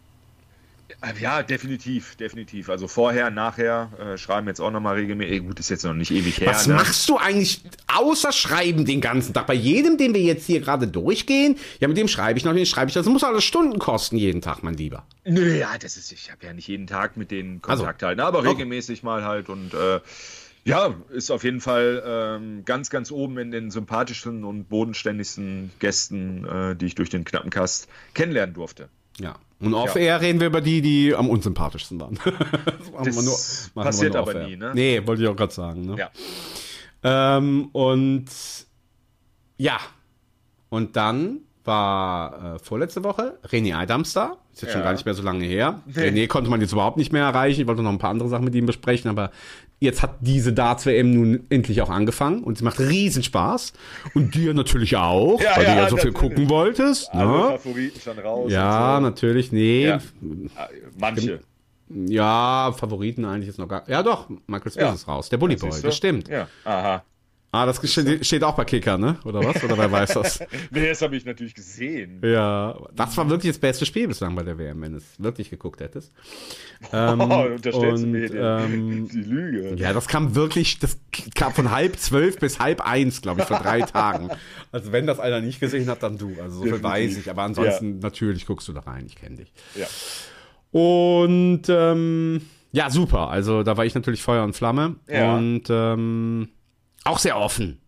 [SPEAKER 6] Ja, definitiv. Also vorher, nachher schreiben jetzt auch nochmal regelmäßig. Gut, ist jetzt noch nicht ewig her.
[SPEAKER 1] Was machst du eigentlich außer schreiben den ganzen Tag? Bei jedem, den wir jetzt hier gerade durchgehen, ja, mit dem schreibe ich noch, das muss alles Stunden kosten jeden Tag, mein Lieber.
[SPEAKER 6] Nö, ja, ich habe ja nicht jeden Tag mit denen Kontakt halt, aber regelmäßig mal halt und ja, ist auf jeden Fall ganz, ganz oben in den sympathischsten und bodenständigsten Gästen, die ich durch den Knappencast kennenlernen durfte.
[SPEAKER 1] Ja. Und off-air reden wir über die am unsympathischsten waren.
[SPEAKER 6] Das passiert aber nie, ne?
[SPEAKER 1] Nee, wollte ich auch gerade sagen. Ne?
[SPEAKER 6] Ja.
[SPEAKER 1] Und ja. Und dann war vorletzte Woche René Adams da. Ist jetzt schon gar nicht mehr so lange her. Nee. René konnte man jetzt überhaupt nicht mehr erreichen. Ich wollte noch ein paar andere Sachen mit ihm besprechen, aber jetzt hat diese Darts-WM nun endlich auch angefangen und es macht riesen Spaß. Und dir natürlich auch, weil du ja so viel gucken wolltest.
[SPEAKER 6] Alle Favoriten schon raus.
[SPEAKER 1] Ja,
[SPEAKER 6] und so.
[SPEAKER 1] Natürlich, nee.
[SPEAKER 6] Ja. Manche.
[SPEAKER 1] Ja, Favoriten eigentlich ist noch gar... Ja doch, Michael Smith ist raus. Der Bully Boy, das stimmt.
[SPEAKER 6] Ja, aha.
[SPEAKER 1] Das steht auch bei Kicker, ne? Oder was? Oder wer weiß das?
[SPEAKER 6] Nee, das habe ich natürlich gesehen.
[SPEAKER 1] Ja, das war wirklich das beste Spiel bislang bei der WM, wenn du es wirklich geguckt hättest.
[SPEAKER 6] Unterstellst du mir die Lüge.
[SPEAKER 1] Ja, das kam von 11:30 bis 12:30, glaube ich, vor 3 Tagen. Also wenn das einer nicht gesehen hat, dann du. Also so viel weiß ich. Aber ansonsten, natürlich guckst du da rein, ich kenne dich.
[SPEAKER 6] Ja.
[SPEAKER 1] Und ja, super. Also da war ich natürlich Feuer und Flamme.
[SPEAKER 6] Ja.
[SPEAKER 1] Und auch sehr offen,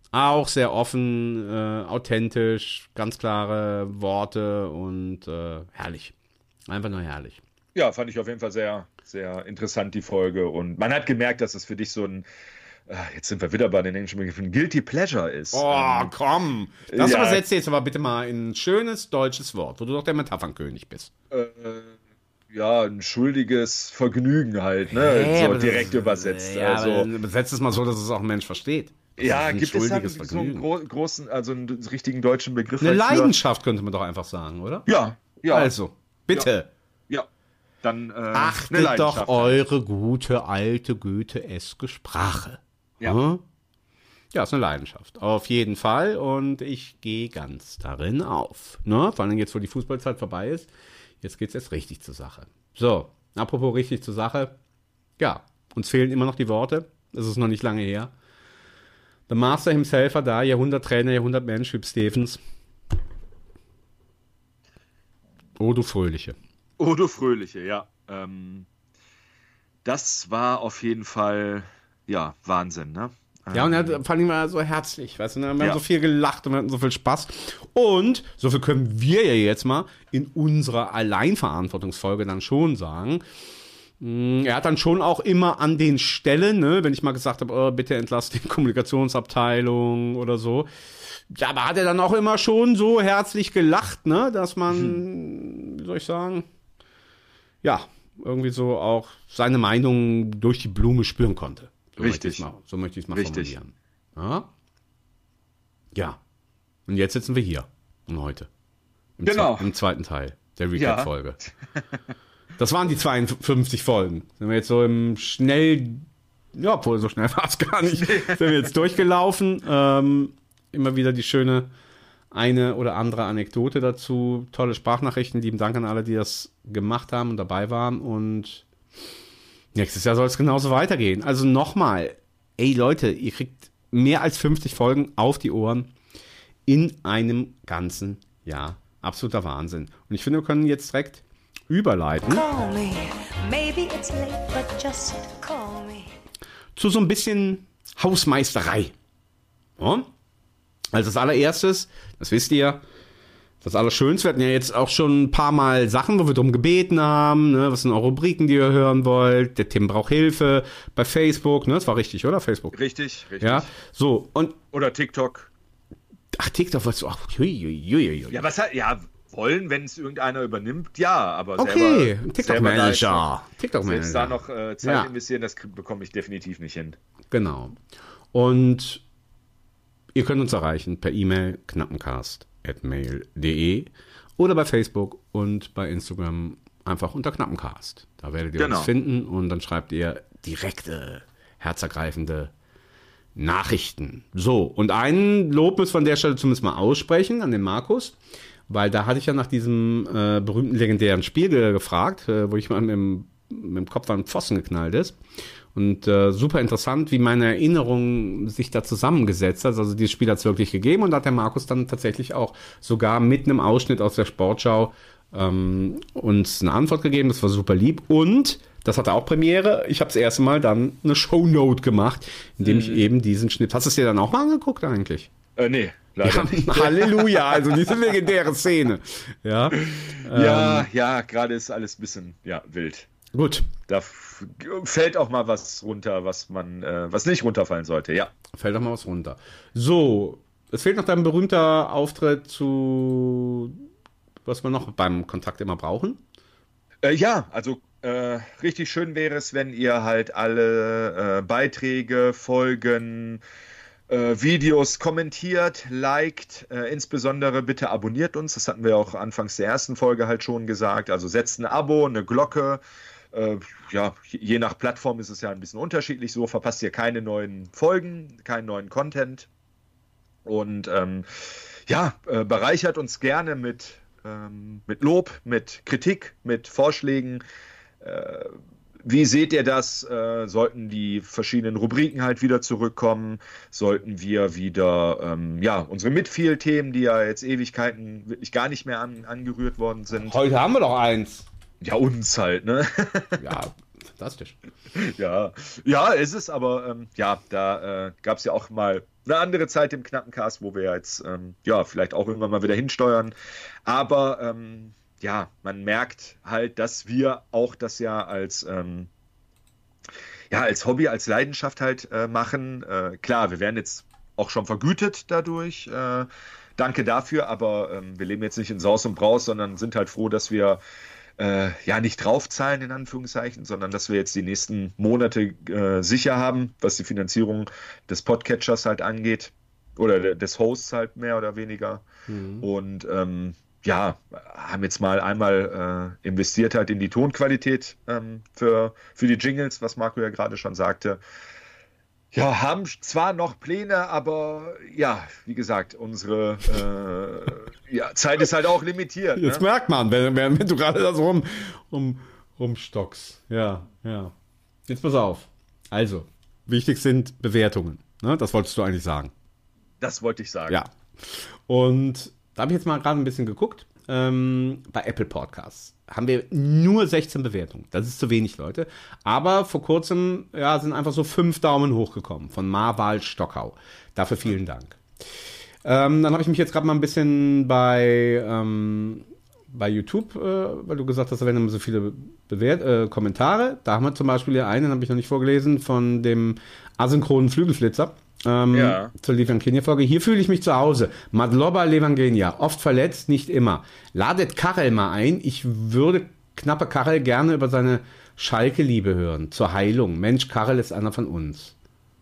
[SPEAKER 1] authentisch, ganz klare Worte und herrlich. Einfach nur herrlich.
[SPEAKER 6] Ja, fand ich auf jeden Fall sehr, sehr interessant, die Folge. Und man hat gemerkt, dass es für dich so ein, jetzt sind wir wieder bei den englischen Begriffen, Guilty Pleasure ist.
[SPEAKER 1] Oh, komm. Das übersetzt jetzt aber bitte mal in ein schönes deutsches Wort, wo du doch der Metaphernkönig bist.
[SPEAKER 6] Ja, ein schuldiges Vergnügen halt, ne? So direkt übersetzt.
[SPEAKER 1] Ja, also übersetzt es mal so, dass es auch ein Mensch versteht.
[SPEAKER 6] Ja, gibt es halt so einen großen, also einen richtigen deutschen Begriff?
[SPEAKER 1] Eine Leidenschaft könnte man doch einfach sagen, oder?
[SPEAKER 6] Ja.
[SPEAKER 1] Also, bitte.
[SPEAKER 6] Ja. Dann
[SPEAKER 1] achtet doch eure gute, alte Goethe-eske Sprache.
[SPEAKER 6] Ja.
[SPEAKER 1] Ja, ist eine Leidenschaft. Auf jeden Fall. Und ich gehe ganz darin auf. Ne? Vor allem jetzt, wo die Fußballzeit vorbei ist. Jetzt geht es erst richtig zur Sache. So, apropos richtig zur Sache. Ja, uns fehlen immer noch die Worte. Es ist noch nicht lange her. The Master himself war da, Jahrhunderttrainer, Jahrhundertmensch, Hüb Stevens. Oh, du Fröhliche.
[SPEAKER 6] Oh, du Fröhliche, ja. Das war auf jeden Fall, ja, Wahnsinn, ne?
[SPEAKER 1] Ja, und er fand ihn mal so herzlich, weißt du, wir haben so viel gelacht und wir hatten so viel Spaß. Und so viel können wir ja jetzt mal in unserer Alleinverantwortungsfolge dann schon sagen. Er hat dann schon auch immer an den Stellen, ne, wenn ich mal gesagt habe, oh, bitte entlasst die Kommunikationsabteilung oder so. Ja, aber hat er dann auch immer schon so herzlich gelacht, ne, dass man, wie soll ich sagen, ja, irgendwie so auch seine Meinung durch die Blume spüren konnte.
[SPEAKER 6] Richtig.
[SPEAKER 1] So möchte ich es mal formulieren. Ja. Und jetzt sitzen wir hier. Und heute. Im zweiten Teil der Recap-Folge. Das waren die 52 Folgen. Sind wir jetzt so im ja, obwohl so schnell war es gar nicht. Sind wir jetzt durchgelaufen. Immer wieder die schöne eine oder andere Anekdote dazu. Tolle Sprachnachrichten. Lieben Dank an alle, die das gemacht haben und dabei waren. Und nächstes Jahr soll es genauso weitergehen. Also nochmal, ey Leute, ihr kriegt mehr als 50 Folgen auf die Ohren in einem ganzen Jahr. Absoluter Wahnsinn. Und ich finde, wir können jetzt direkt überleiten zu so ein bisschen Hausmeisterei. Ja? Also das allererstes, das wisst ihr, das Allerschönste, wir hatten ja jetzt auch schon ein paar Mal Sachen, wo wir darum gebeten haben, ne? Was sind eure Rubriken, die ihr hören wollt, der Tim braucht Hilfe bei Facebook, ne? Das war richtig, oder? Facebook.
[SPEAKER 6] Richtig.
[SPEAKER 1] Ja, so, und...
[SPEAKER 6] Oder TikTok.
[SPEAKER 1] Ach, TikTok, was du... Ach,
[SPEAKER 6] Ja, was halt, ja... wollen, wenn es irgendeiner übernimmt, ja, aber
[SPEAKER 1] okay,
[SPEAKER 6] TikTok-Manager.
[SPEAKER 1] TikTok-Manager.
[SPEAKER 6] Selbst da noch Zeit investieren, das bekomme ich definitiv nicht hin.
[SPEAKER 1] Genau. Und ihr könnt uns erreichen per E-Mail knappencast@mail.de oder bei Facebook und bei Instagram einfach unter Knappencast. Da werdet ihr uns finden und dann schreibt ihr direkte, herzergreifende Nachrichten. So, und ein Lob müssen wir an der Stelle zumindest mal aussprechen an den Markus, weil da hatte ich ja nach diesem berühmten legendären Spiel gefragt, wo ich mal mit dem Kopf an den Pfosten geknallt ist. Und super interessant, wie meine Erinnerung sich da zusammengesetzt hat. Also dieses Spiel hat es wirklich gegeben und da hat der Markus dann tatsächlich auch sogar mit einem Ausschnitt aus der Sportschau uns eine Antwort gegeben. Das war super lieb. Und das hatte auch Premiere. Ich habe das erste Mal dann eine Shownote gemacht, indem ich eben diesen Schnitt... Hast du es dir dann auch mal angeguckt eigentlich?
[SPEAKER 6] Nee, leider nicht.
[SPEAKER 1] Halleluja, also diese legendäre Szene. Ja,
[SPEAKER 6] ja, gerade ist alles ein bisschen wild.
[SPEAKER 1] Gut.
[SPEAKER 6] Da fällt auch mal was runter, was nicht runterfallen sollte, ja.
[SPEAKER 1] Fällt auch mal was runter. So, es fehlt noch dein berühmter Auftritt zu, was wir noch beim Kontakt immer brauchen.
[SPEAKER 6] Also richtig schön wäre es, wenn ihr halt alle Beiträge, Folgen, Videos kommentiert, liked, insbesondere bitte abonniert uns, das hatten wir auch anfangs der ersten Folge halt schon gesagt, also setzt ein Abo, eine Glocke, je nach Plattform ist es ja ein bisschen unterschiedlich, so verpasst ihr keine neuen Folgen, keinen neuen Content und bereichert uns gerne mit Lob, mit Kritik, mit Vorschlägen. Wie seht ihr das? Sollten die verschiedenen Rubriken halt wieder zurückkommen? Sollten wir wieder unsere Midfield-Themen, die ja jetzt Ewigkeiten wirklich gar nicht mehr angerührt worden sind?
[SPEAKER 1] Heute haben wir doch eins.
[SPEAKER 6] Ja, uns halt, ne?
[SPEAKER 1] Ja, fantastisch.
[SPEAKER 6] Ja, ist es, aber da gab es ja auch mal eine andere Zeit im Knappencast, wo wir jetzt vielleicht auch irgendwann mal wieder hinsteuern. Aber man merkt halt, dass wir auch das ja als Hobby, als Leidenschaft halt machen. Klar, wir werden jetzt auch schon vergütet dadurch. Danke dafür, aber wir leben jetzt nicht in Saus und Braus, sondern sind halt froh, dass wir nicht draufzahlen, in Anführungszeichen, sondern dass wir jetzt die nächsten Monate sicher haben, was die Finanzierung des Podcatchers halt angeht oder des Hosts halt mehr oder weniger. Und haben jetzt mal einmal investiert halt in die Tonqualität für die Jingles, was Marco ja gerade schon sagte. Ja, haben zwar noch Pläne, aber wie gesagt, unsere Zeit ist halt auch limitiert.
[SPEAKER 1] Jetzt merkt man, wenn du gerade da so rumstockst. Ja. Jetzt pass auf. Also, wichtig sind Bewertungen. Ne? Das wolltest du eigentlich sagen.
[SPEAKER 6] Das wollte ich sagen.
[SPEAKER 1] Ja. Und da habe ich jetzt mal gerade ein bisschen geguckt. Bei Apple Podcasts haben wir nur 16 Bewertungen. Das ist zu wenig, Leute. Aber vor kurzem sind einfach so 5 Daumen hochgekommen von Marwal Stockau. Dafür vielen Dank. Dann habe ich mich jetzt gerade mal ein bisschen bei YouTube, weil du gesagt hast, da werden immer so viele Kommentare. Da haben wir zum Beispiel einen, habe ich noch nicht vorgelesen, von dem asynchronen Flügelflitzer. Zur Levangenia-Folge. Hier fühle ich mich zu Hause. Madloba Levangenia. Oft verletzt, nicht immer. Ladet Karel mal ein. Ich würde knappe Karel gerne über seine Schalke-Liebe hören. Zur Heilung. Mensch, Karel ist einer von uns.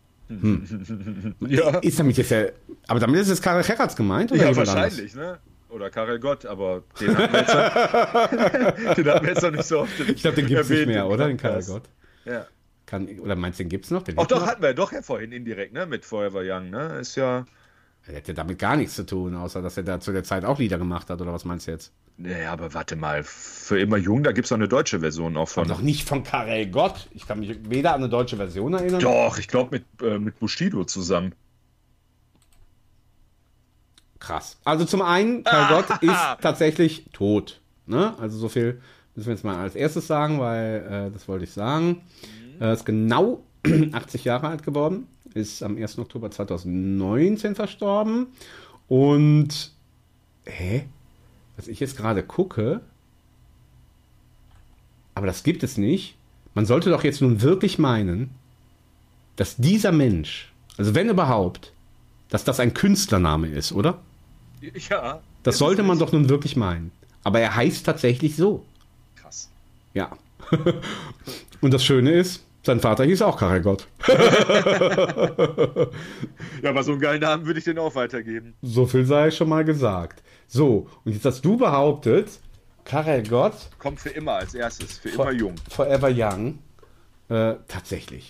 [SPEAKER 6] Ja.
[SPEAKER 1] Ist damit jetzt aber damit ist es Karel Gerrards gemeint? Oder
[SPEAKER 6] wahrscheinlich, ne? Oder Karel Gott, aber den hatten wir jetzt noch nicht so oft.
[SPEAKER 1] Ich glaube, den gibt es nicht mehr, oder? Den Karel Gott.
[SPEAKER 6] Ja.
[SPEAKER 1] Oder meinst du, den gibt's noch?
[SPEAKER 6] Hatten wir doch vorhin indirekt, ne? Mit Forever Young, ne? Ist ja.
[SPEAKER 1] Er hätte damit gar nichts zu tun, außer dass er da zu der Zeit auch Lieder gemacht hat, oder was meinst du jetzt?
[SPEAKER 6] Naja, aber warte mal, für immer jung, da gibt's doch eine deutsche Version auch von.
[SPEAKER 1] Aber doch nicht von Karel Gott. Ich kann mich weder an eine deutsche Version erinnern.
[SPEAKER 6] Doch, ich glaube mit Bushido zusammen.
[SPEAKER 1] Krass. Also zum einen, Karel Gott ist tatsächlich tot. Ne? Also so viel müssen wir jetzt mal als erstes sagen, weil das wollte ich sagen. Er ist genau 80 Jahre alt geworden, ist am 1. Oktober 2019 verstorben und was ich jetzt gerade gucke, aber das gibt es nicht. Man sollte doch jetzt nun wirklich meinen, dass dieser Mensch, also wenn überhaupt, dass das ein Künstlername ist, oder?
[SPEAKER 6] Ja.
[SPEAKER 1] Das sollte man doch nun wirklich meinen. Aber er heißt tatsächlich so.
[SPEAKER 6] Krass.
[SPEAKER 1] Ja. Und das Schöne ist, sein Vater hieß auch Karel Gott.
[SPEAKER 6] Ja, aber so einen geilen Namen würde ich den auch weitergeben.
[SPEAKER 1] So viel sei schon mal gesagt. So, und jetzt hast du behauptet, Karel Gott
[SPEAKER 6] kommt für immer als erstes, für immer jung.
[SPEAKER 1] Forever Young. Tatsächlich.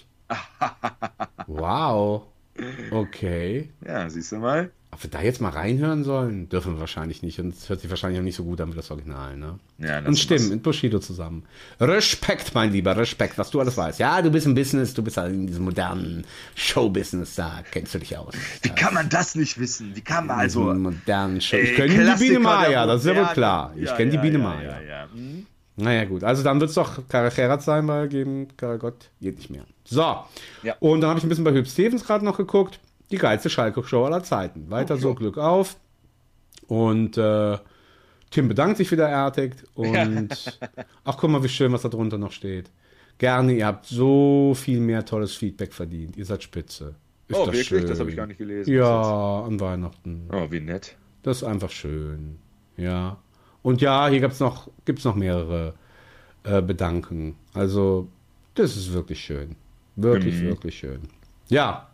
[SPEAKER 1] Wow. Okay.
[SPEAKER 6] Ja, siehst du mal.
[SPEAKER 1] Ob wir da jetzt mal reinhören sollen, dürfen wir wahrscheinlich nicht. Und es hört sich wahrscheinlich auch nicht so gut an wie das Original, ne?
[SPEAKER 6] Ja,
[SPEAKER 1] und stimmt, mit Bushido zusammen. Respekt, mein Lieber, Respekt, was du alles weißt. Ja, du bist im Business, du bist halt in diesem modernen Showbusiness, da kennst du dich aus.
[SPEAKER 6] Wie kann man das nicht wissen? Wie kann man also...
[SPEAKER 1] modernen Show. Ich kenne die Biene Maya, das ist ja wohl klar. Ich kenne die Biene Maya. Naja, gut. Also dann wird es doch Karel Gerhardt sein, weil gegen Karel Gott geht nicht mehr. So. Ja. Und dann habe ich ein bisschen bei Hüb Stevens gerade noch geguckt. Die geilste Schalke-Show aller Zeiten. Weiter so, Glück auf. Und Tim bedankt sich wieder ertigt. Und ach, guck mal, wie schön, was da drunter noch steht. Gerne, ihr habt so viel mehr tolles Feedback verdient. Ihr seid spitze. Ist das
[SPEAKER 6] wirklich?
[SPEAKER 1] Schön.
[SPEAKER 6] Das habe ich gar nicht gelesen.
[SPEAKER 1] Ja, an Weihnachten.
[SPEAKER 6] Oh, wie nett.
[SPEAKER 1] Das ist einfach schön. Ja. Und ja, hier gibt's noch mehrere Bedanken. Also, das ist wirklich schön. Wirklich, wirklich schön. Ja.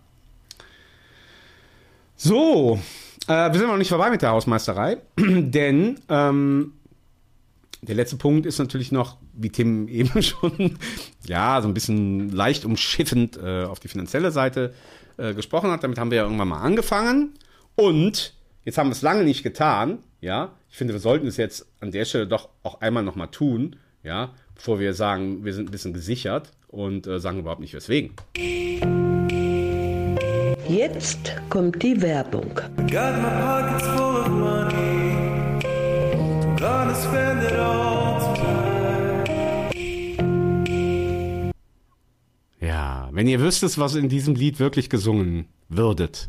[SPEAKER 1] So, wir sind noch nicht vorbei mit der Hausmeisterei, denn der letzte Punkt ist natürlich noch, wie Tim eben schon, ja, so ein bisschen leicht umschiffend auf die finanzielle Seite gesprochen hat. Damit haben wir ja irgendwann mal angefangen und jetzt haben wir es lange nicht getan, ja. Ich finde, wir sollten es jetzt an der Stelle doch auch einmal nochmal tun, ja, bevor wir sagen, wir sind ein bisschen gesichert und sagen überhaupt nicht weswegen.
[SPEAKER 13] Jetzt kommt die Werbung.
[SPEAKER 10] Got my pockets full of money. Gonna spend it all tonight.
[SPEAKER 1] Ja, wenn ihr wüsstet, was in diesem Lied wirklich gesungen würdet,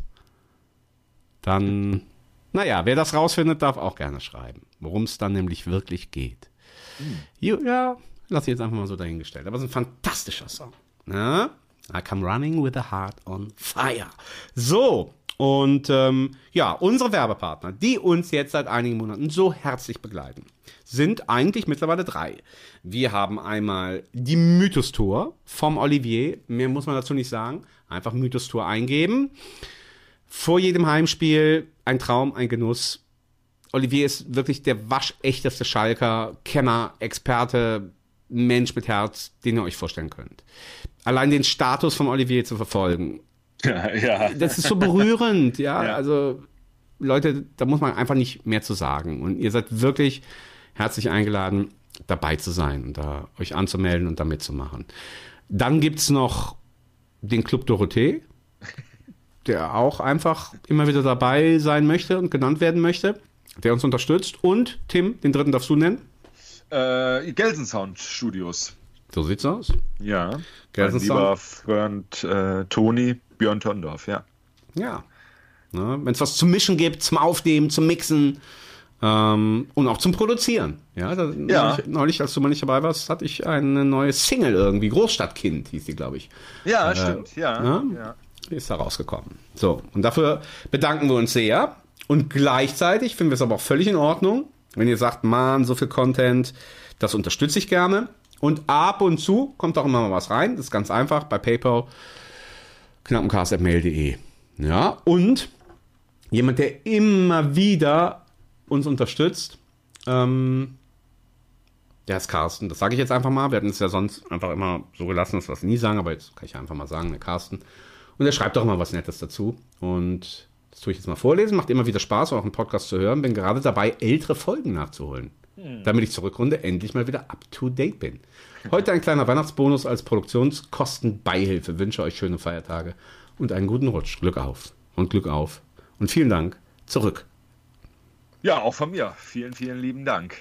[SPEAKER 1] dann, naja, wer das rausfindet, darf auch gerne schreiben, worum es dann nämlich wirklich geht. Ja, lass ich jetzt einfach mal so dahingestellt. Aber es ist ein fantastischer Song. Ja? I come running with a heart on fire. So, und ja, unsere Werbepartner, die uns jetzt seit einigen Monaten so herzlich begleiten, sind eigentlich mittlerweile 3. Wir haben einmal die Mythos Tour vom Olivier. Mehr muss man dazu nicht sagen. Einfach Mythos Tour eingeben. Vor jedem Heimspiel ein Traum, ein Genuss. Olivier ist wirklich der waschechteste Schalker, Kenner, Experte, Mensch mit Herz, den ihr euch vorstellen könnt. Allein den Status von Olivier zu verfolgen.
[SPEAKER 6] Ja.
[SPEAKER 1] Das ist so berührend, ja. Also, Leute, da muss man einfach nicht mehr zu sagen. Und ihr seid wirklich herzlich eingeladen, dabei zu sein und da euch anzumelden und da mitzumachen. Dann gibt's noch den Club Dorothée, der auch einfach immer wieder dabei sein möchte und genannt werden möchte, der uns unterstützt. Und, Tim, den dritten darfst du nennen?
[SPEAKER 6] Gelsensound Studios.
[SPEAKER 1] So sieht's aus.
[SPEAKER 6] Ja. Mein lieber Freund Toni Björn Tondorf, ja.
[SPEAKER 1] Ja. Wenn es was zum Mischen gibt, zum Aufnehmen, zum Mixen und auch zum Produzieren. Ja, neulich, als du mal nicht dabei warst, hatte ich eine neue Single irgendwie. Großstadtkind hieß die, glaube ich.
[SPEAKER 6] Ja, stimmt. Ja.
[SPEAKER 1] Die ist da rausgekommen. So, und dafür bedanken wir uns sehr. Und gleichzeitig finden wir es aber auch völlig in Ordnung, wenn ihr sagt, man, so viel Content, das unterstütze ich gerne. Und ab und zu kommt auch immer mal was rein. Das ist ganz einfach bei PayPal, knappencast@mail.de. Ja, und jemand, der immer wieder uns unterstützt, der ist Carsten. Das sage ich jetzt einfach mal. Wir hatten es ja sonst einfach immer so gelassen, dass wir es nie sagen, aber jetzt kann ich einfach mal sagen, der Carsten. Und er schreibt auch immer was Nettes dazu. Und das tue ich jetzt mal vorlesen. Macht immer wieder Spaß, auch einen Podcast zu hören. Bin gerade dabei, ältere Folgen nachzuholen, damit ich zur Rückrunde endlich mal wieder up-to-date bin. Heute ein kleiner Weihnachtsbonus als Produktionskostenbeihilfe. Wünsche euch schöne Feiertage und einen guten Rutsch. Glück auf und Glück auf. Und vielen Dank. Zurück.
[SPEAKER 6] Ja, auch von mir. Vielen, vielen lieben Dank.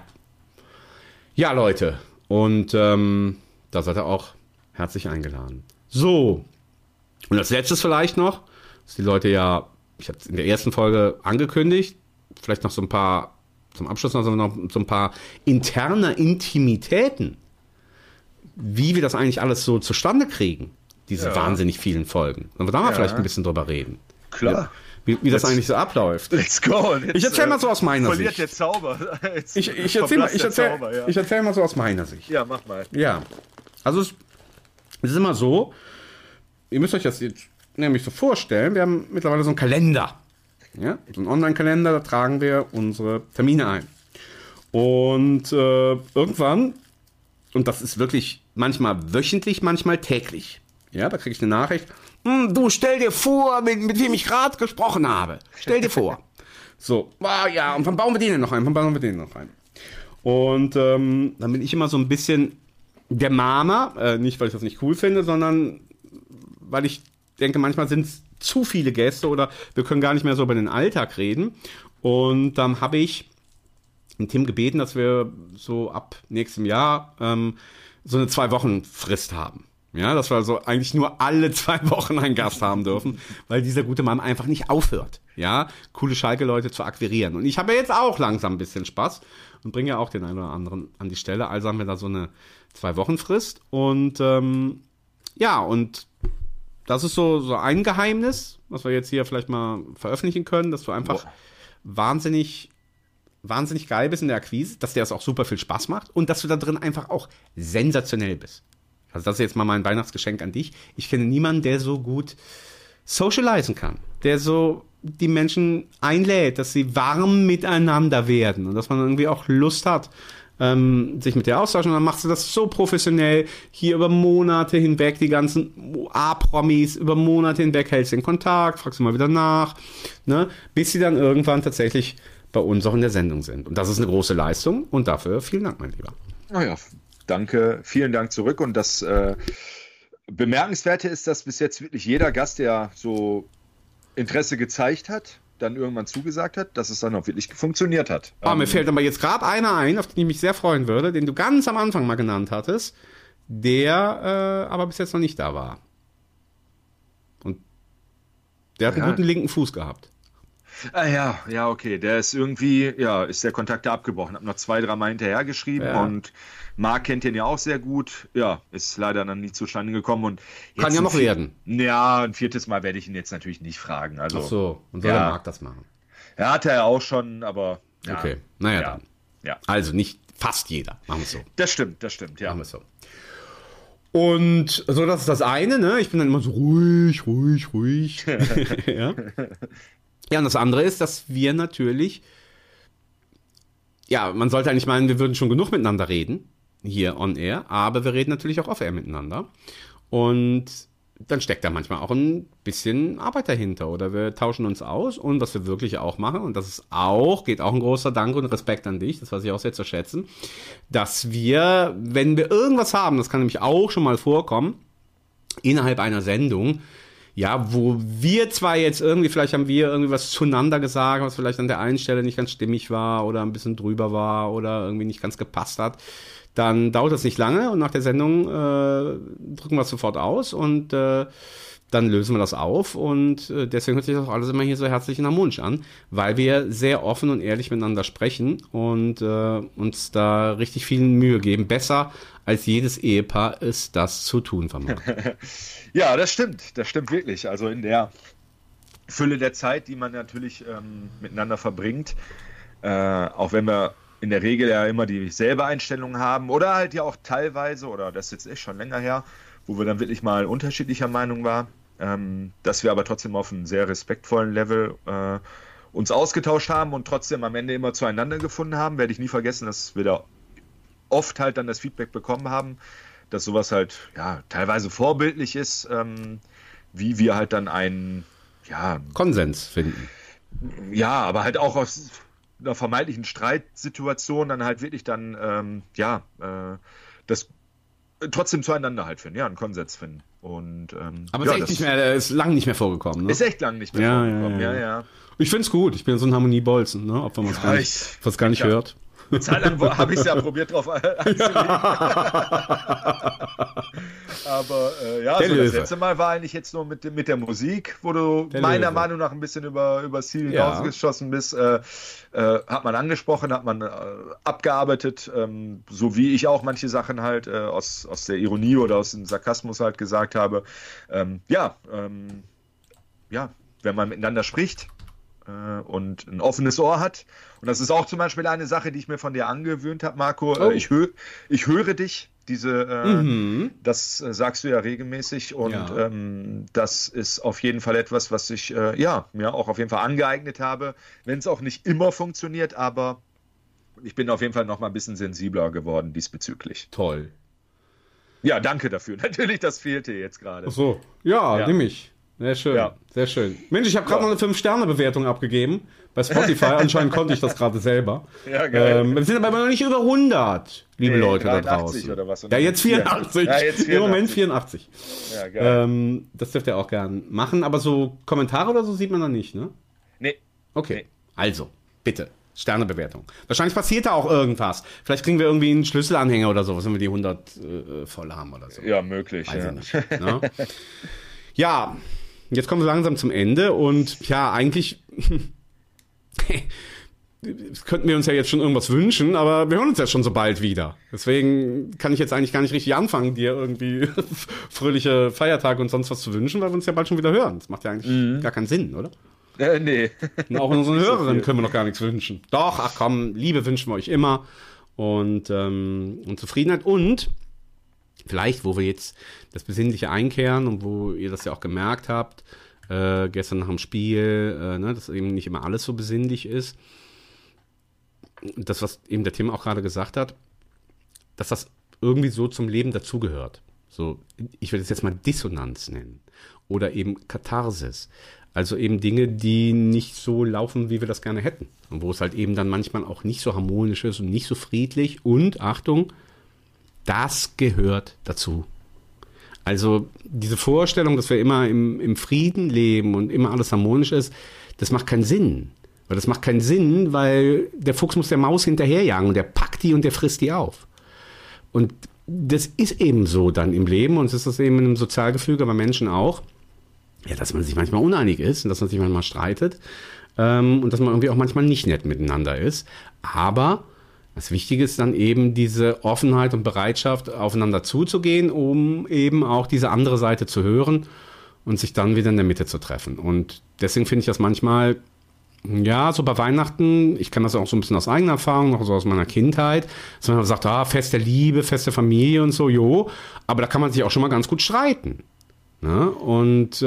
[SPEAKER 1] Ja, Leute. Und da seid ihr auch herzlich eingeladen. So. Und als letztes vielleicht noch, dass die Leute ja, ich habe es in der ersten Folge angekündigt, vielleicht noch so ein paar, zum Abschluss noch so ein paar interne Intimitäten, wie wir das eigentlich alles so zustande kriegen, diese wahnsinnig vielen Folgen. Sollen wir da mal vielleicht ein bisschen drüber reden?
[SPEAKER 6] Klar.
[SPEAKER 1] wie das eigentlich so abläuft.
[SPEAKER 6] Let's go.
[SPEAKER 1] Ich erzähle mal so aus meiner
[SPEAKER 6] verliert
[SPEAKER 1] Sicht.
[SPEAKER 6] Der Zauber.
[SPEAKER 1] Ich erzähl mal so aus meiner Sicht.
[SPEAKER 6] Ja, mach mal.
[SPEAKER 1] Ja, also es ist immer so, ihr müsst euch das jetzt nämlich so vorstellen, wir haben mittlerweile so einen Kalender. Ja, so einen Online-Kalender, da tragen wir unsere Termine ein. Und irgendwann, und das ist wirklich manchmal wöchentlich, manchmal täglich, ja, da kriege ich eine Nachricht, du, stell dir vor, mit wem ich gerade gesprochen habe. Stell dir vor. So, ja, und wann bauen wir den noch ein? Und dann bin ich immer so ein bisschen der Mama, nicht weil ich das nicht cool finde, sondern weil ich denke, manchmal sind es zu viele Gäste oder wir können gar nicht mehr so über den Alltag reden. Und dann habe ich den Tim gebeten, dass wir so ab nächstem Jahr so eine 2-Wochen-Frist haben. Ja, dass wir so eigentlich nur alle 2 Wochen einen Gast haben dürfen, weil dieser gute Mann einfach nicht aufhört, ja, coole Schalke-Leute zu akquirieren. Und ich habe ja jetzt auch langsam ein bisschen Spaß und bringe ja auch den einen oder anderen an die Stelle. Also haben wir da so eine 2-Wochen-Frist und ja, und das ist so ein Geheimnis, was wir jetzt hier vielleicht mal veröffentlichen können, dass du einfach wahnsinnig geil bist in der Akquise, dass dir das auch super viel Spaß macht und dass du da drin einfach auch sensationell bist. Also das ist jetzt mal mein Weihnachtsgeschenk an dich. Ich kenne niemanden, der so gut socialisen kann, der so die Menschen einlädt, dass sie warm miteinander werden und dass man irgendwie auch Lust hat, sich mit dir austauschen. Und dann machst du das so professionell, hier über Monate hinweg, die ganzen A-Promis, über Monate hinweg hältst du den Kontakt, fragst du mal wieder nach, ne, bis sie dann irgendwann tatsächlich bei uns auch in der Sendung sind. Und das ist eine große Leistung und dafür vielen Dank, mein Lieber.
[SPEAKER 6] Naja, danke, vielen Dank zurück. Und das Bemerkenswerte ist, dass bis jetzt wirklich jeder Gast, der so Interesse gezeigt hat, dann irgendwann zugesagt hat, dass es dann auch wirklich funktioniert hat.
[SPEAKER 1] Mir fällt aber jetzt gerade einer ein, auf den ich mich sehr freuen würde, den du ganz am Anfang mal genannt hattest, der aber bis jetzt noch nicht da war. Und der hat einen guten linken Fuß gehabt.
[SPEAKER 6] Ja, okay. Der ist irgendwie, ist der Kontakt da abgebrochen. Hab noch 2-3 Mal hinterher geschrieben und Marc kennt den ja auch sehr gut. Ja, ist leider dann nie zustande gekommen. Und jetzt
[SPEAKER 1] kann ja noch werden.
[SPEAKER 6] Ja, ein 4. Mal werde ich ihn jetzt natürlich nicht fragen. Also,
[SPEAKER 1] ach so, und soll der Marc das machen?
[SPEAKER 6] Ja, hat er ja auch schon, aber. Ja,
[SPEAKER 1] okay, naja, dann. Ja. Also nicht fast jeder. Machen wir es so.
[SPEAKER 6] Das stimmt, ja.
[SPEAKER 1] Machen wir es so. Und so, das ist das eine, ne? Ich bin dann immer so ruhig. Ja. Ja, und das andere ist, dass wir natürlich, ja, man sollte eigentlich meinen, wir würden schon genug miteinander reden, hier on air, aber wir reden natürlich auch off air miteinander. Und dann steckt da manchmal auch ein bisschen Arbeit dahinter oder wir tauschen uns aus und was wir wirklich auch machen, und das ist auch, geht auch ein großer Dank und Respekt an dich, das weiß ich auch sehr zu schätzen, dass wir, wenn wir irgendwas haben, das kann nämlich auch schon mal vorkommen, innerhalb einer Sendung, ja, wo wir zwar jetzt irgendwie, vielleicht haben wir irgendwie was zueinander gesagt, was vielleicht an der einen Stelle nicht ganz stimmig war oder ein bisschen drüber war oder irgendwie nicht ganz gepasst hat, dann dauert das nicht lange und nach der Sendung drücken wir es sofort aus und dann lösen wir das auf und deswegen hört sich das auch alles immer hier so herzlich und harmonisch an, weil wir sehr offen und ehrlich miteinander sprechen und uns da richtig viel Mühe geben. Besser als jedes Ehepaar ist das zu tun vermag.
[SPEAKER 6] Ja, das stimmt wirklich. Also in der Fülle der Zeit, die man natürlich miteinander verbringt, auch wenn wir in der Regel ja immer dieselbe Einstellung haben oder halt ja auch teilweise, oder das ist jetzt echt schon länger her, wo wir dann wirklich mal unterschiedlicher Meinung waren, dass wir aber trotzdem auf einem sehr respektvollen Level uns ausgetauscht haben und trotzdem am Ende immer zueinander gefunden haben, werde ich nie vergessen, dass wir da oft halt dann das Feedback bekommen haben, dass sowas halt ja teilweise vorbildlich ist, wie wir halt dann einen
[SPEAKER 1] Konsens finden.
[SPEAKER 6] Ja, aber halt auch aus einer vermeintlichen Streitsituation dann halt wirklich dann das trotzdem zueinander halt finden, einen Konsens finden. Und,
[SPEAKER 1] aber ist lang nicht mehr vorgekommen, ne?
[SPEAKER 6] Ist echt lang nicht mehr vorgekommen, ja.
[SPEAKER 1] Ich find's gut, ich bin so ein Harmoniebolzen, ne? Ob man es gar nicht hört.
[SPEAKER 6] Eine Zeit lang habe ich es ja probiert drauf anzulegen. Aber das letzte Mal war eigentlich jetzt nur mit der Musik, wo du meiner Meinung nach ein bisschen übers Ziel hinausgeschossen bist. Hat man angesprochen, hat man abgearbeitet, so wie ich auch manche Sachen halt aus der Ironie oder aus dem Sarkasmus halt gesagt habe. wenn man miteinander spricht und ein offenes Ohr hat. Und das ist auch zum Beispiel eine Sache, die ich mir von dir angewöhnt habe, Marco.
[SPEAKER 1] Oh.
[SPEAKER 6] Ich höre dich. Das sagst du ja regelmäßig und das ist auf jeden Fall etwas, was ich mir auch auf jeden Fall angeeignet habe, wenn es auch nicht immer funktioniert, aber ich bin auf jeden Fall noch mal ein bisschen sensibler geworden diesbezüglich.
[SPEAKER 1] Toll.
[SPEAKER 6] Ja, danke dafür. Natürlich, das fehlte jetzt gerade.
[SPEAKER 1] Ach so. Ja, nimm ich. Sehr schön, sehr schön. Mensch, ich habe gerade noch eine 5-Sterne-Bewertung abgegeben bei Spotify. Anscheinend konnte ich das gerade selber. Ja, geil. Wir sind aber noch nicht über 100, liebe Leute da draußen. Oder was? Ja, jetzt 84. Ja, jetzt 84. Im Moment 84. Ja, geil. Das dürft ihr auch gern machen, aber so Kommentare oder so sieht man da nicht, ne?
[SPEAKER 6] Nee.
[SPEAKER 1] Okay, also, bitte. Sternebewertung. Wahrscheinlich passiert da auch irgendwas. Vielleicht kriegen wir irgendwie einen Schlüsselanhänger oder so, wenn wir die 100 voll haben oder so.
[SPEAKER 6] Ja, möglich.
[SPEAKER 1] Weiß ich nicht. Ne? Ja, jetzt kommen wir langsam zum Ende und ja, eigentlich könnten wir uns ja jetzt schon irgendwas wünschen, aber wir hören uns ja schon so bald wieder. Deswegen kann ich jetzt eigentlich gar nicht richtig anfangen, dir irgendwie fröhliche Feiertage und sonst was zu wünschen, weil wir uns ja bald schon wieder hören. Das macht ja eigentlich gar keinen Sinn, oder?
[SPEAKER 6] Nee.
[SPEAKER 1] Und auch unseren Hörerinnen können wir noch gar nichts wünschen. Doch, ach komm, Liebe wünschen wir euch immer und Zufriedenheit und vielleicht, wo wir jetzt das Besinnliche einkehren und wo ihr das ja auch gemerkt habt, gestern nach dem Spiel, dass eben nicht immer alles so besinnlich ist. Das, was eben der Tim auch gerade gesagt hat, dass das irgendwie so zum Leben dazugehört. So, ich würde es jetzt mal Dissonanz nennen oder eben Katharsis. Also eben Dinge, die nicht so laufen, wie wir das gerne hätten. Und wo es halt eben dann manchmal auch nicht so harmonisch ist und nicht so friedlich. Und, Achtung, das gehört dazu. Also diese Vorstellung, dass wir immer im Frieden leben und immer alles harmonisch ist, das macht keinen Sinn. Weil das macht keinen Sinn, weil der Fuchs muss der Maus hinterherjagen und der packt die und der frisst die auf. Und das ist eben so dann im Leben und es ist das eben in einem Sozialgefüge bei Menschen auch. Ja, dass man sich manchmal uneinig ist und dass man sich manchmal streitet und dass man irgendwie auch manchmal nicht nett miteinander ist. Aber das Wichtige ist dann eben diese Offenheit und Bereitschaft, aufeinander zuzugehen, um eben auch diese andere Seite zu hören und sich dann wieder in der Mitte zu treffen. Und deswegen finde ich das manchmal, ja, so bei Weihnachten, ich kenne das auch so ein bisschen aus eigener Erfahrung, noch so aus meiner Kindheit, dass man sagt, Fest der Liebe, Fest der Familie und so, jo, aber da kann man sich auch schon mal ganz gut streiten. Ne? Und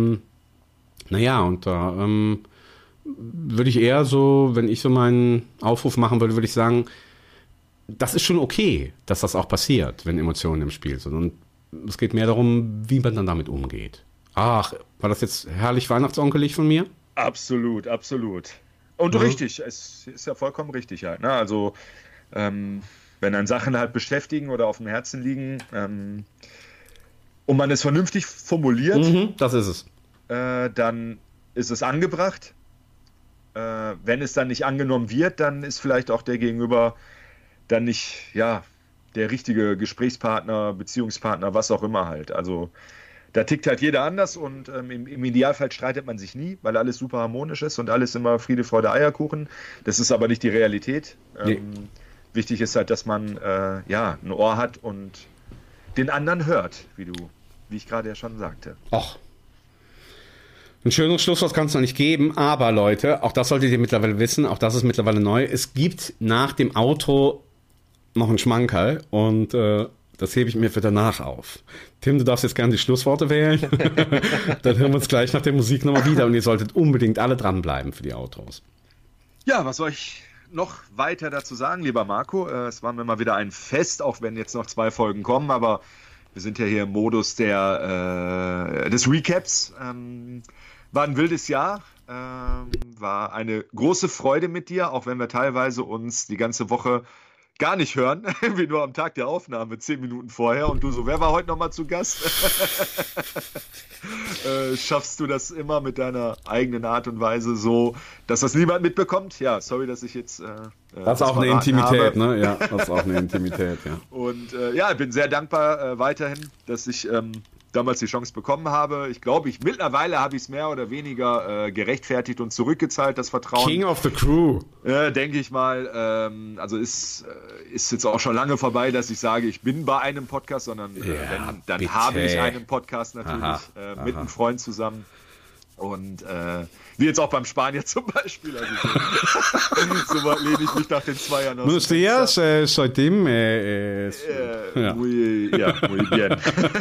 [SPEAKER 1] würde ich eher so, wenn ich so meinen Aufruf machen würde, würde ich sagen, das ist schon okay, dass das auch passiert, wenn Emotionen im Spiel sind. Und es geht mehr darum, wie man dann damit umgeht. Ach, war das jetzt herrlich weihnachtsonkelig von mir?
[SPEAKER 6] Absolut, absolut. Und richtig, es ist ja vollkommen richtig halt. Ne? Also, wenn dann Sachen halt beschäftigen oder auf dem Herzen liegen, und man es vernünftig formuliert,
[SPEAKER 1] das ist es.
[SPEAKER 6] Dann ist es angebracht. Wenn es dann nicht angenommen wird, dann ist vielleicht auch der Gegenüber dann nicht, der richtige Gesprächspartner, Beziehungspartner, was auch immer halt. Also da tickt halt jeder anders und im Idealfall streitet man sich nie, weil alles super harmonisch ist und alles immer Friede, Freude, Eierkuchen. Das ist aber nicht die Realität. Nee. Wichtig ist halt, dass man ein Ohr hat und den anderen hört, wie ich gerade ja schon sagte.
[SPEAKER 1] Ach. Ein schönes Schlusswort kann es noch nicht geben, aber Leute, auch das solltet ihr mittlerweile wissen, auch das ist mittlerweile neu. Es gibt nach dem Outro noch einen Schmankerl und das hebe ich mir für danach auf. Tim, du darfst jetzt gerne die Schlussworte wählen. Dann hören wir uns gleich nach der Musik nochmal wieder und ihr solltet unbedingt alle dranbleiben für die Outros.
[SPEAKER 6] Ja, was soll ich noch weiter dazu sagen, lieber Marco? Es war mir mal wieder ein Fest, auch wenn jetzt noch 2 Folgen kommen, aber wir sind ja hier im Modus des Recaps. War ein wildes Jahr, war eine große Freude mit dir, auch wenn wir teilweise uns die ganze Woche gar nicht hören, wie nur am Tag der Aufnahme, 10 Minuten vorher. Und du so, wer war heute nochmal zu Gast? Schaffst du das immer mit deiner eigenen Art und Weise so, dass das niemand mitbekommt? Ja, sorry, dass ich jetzt
[SPEAKER 1] das ist auch eine Intimität, habe. Ne? Ja, das ist auch eine Intimität, ja.
[SPEAKER 6] Und ich bin sehr dankbar weiterhin, dass ich damals die Chance bekommen habe. Ich glaube, mittlerweile habe ich es mehr oder weniger gerechtfertigt und zurückgezahlt, das Vertrauen.
[SPEAKER 1] King of the Crew.
[SPEAKER 6] Denke ich mal. Also ist jetzt auch schon lange vorbei, dass ich sage, ich bin bei einem Podcast, sondern dann habe ich einen Podcast natürlich mit einem Freund zusammen. Und wie jetzt auch beim Spanier zum Beispiel. Also so weit lehne ich mich nach den 2 Jahren aus.
[SPEAKER 1] Buenos días, soy Tim.
[SPEAKER 6] Muy bien.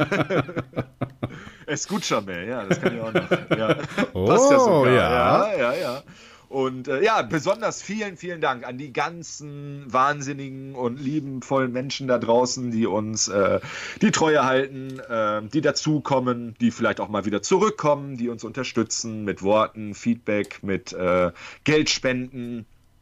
[SPEAKER 6] Escúchame, ja, das kann ich auch noch. Ja. Passt ja sogar. Ja. Und besonders vielen Dank an die ganzen wahnsinnigen und liebenvollen Menschen da draußen, die uns die Treue halten, die dazukommen, die vielleicht auch mal wieder zurückkommen, die uns unterstützen mit Worten, Feedback, mit Geldspenden.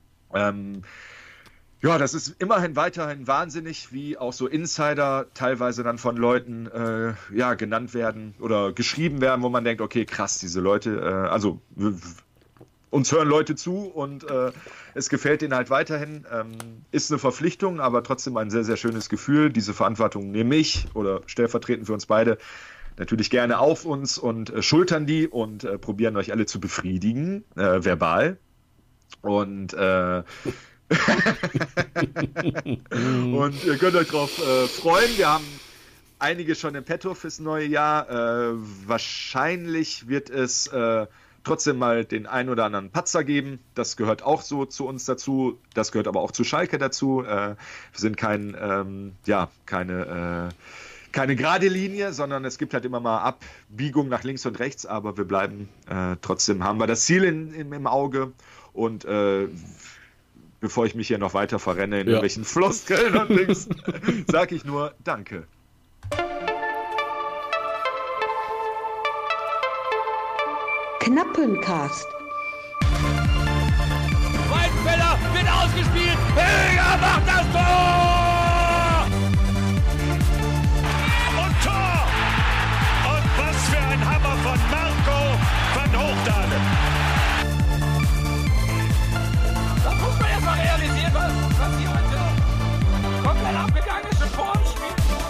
[SPEAKER 6] Das ist immerhin weiterhin wahnsinnig, wie auch so Insider teilweise dann von Leuten genannt werden oder geschrieben werden, wo man denkt, okay, krass, diese Leute, uns hören Leute zu und es gefällt denen halt weiterhin. Ist eine Verpflichtung, aber trotzdem ein sehr, sehr schönes Gefühl. Diese Verantwortung nehme ich oder stellvertretend für uns beide natürlich gerne auf uns und schultern die und probieren euch alle zu befriedigen, verbal. Und und ihr könnt euch drauf freuen. Wir haben einige schon im Petto fürs neue Jahr. Wahrscheinlich wird es trotzdem mal den ein oder anderen Patzer geben. Das gehört auch so zu uns dazu. Das gehört aber auch zu Schalke dazu. Wir sind keine gerade Linie, sondern es gibt halt immer mal Abbiegung nach links und rechts, aber wir bleiben trotzdem, haben wir das Ziel im Auge und bevor ich mich hier noch weiter verrenne in irgendwelchen Floskeln und Dings, sage ich nur Danke.
[SPEAKER 13] Knappencast.
[SPEAKER 10] Weidenfeller wird ausgespielt. Höger macht das Tor! Und Tor! Und was für ein Hammer von Marco van Hoogdalen. Da muss man erst mal realisieren, was hier heute komplett abgegangen ist vor dem Spiel.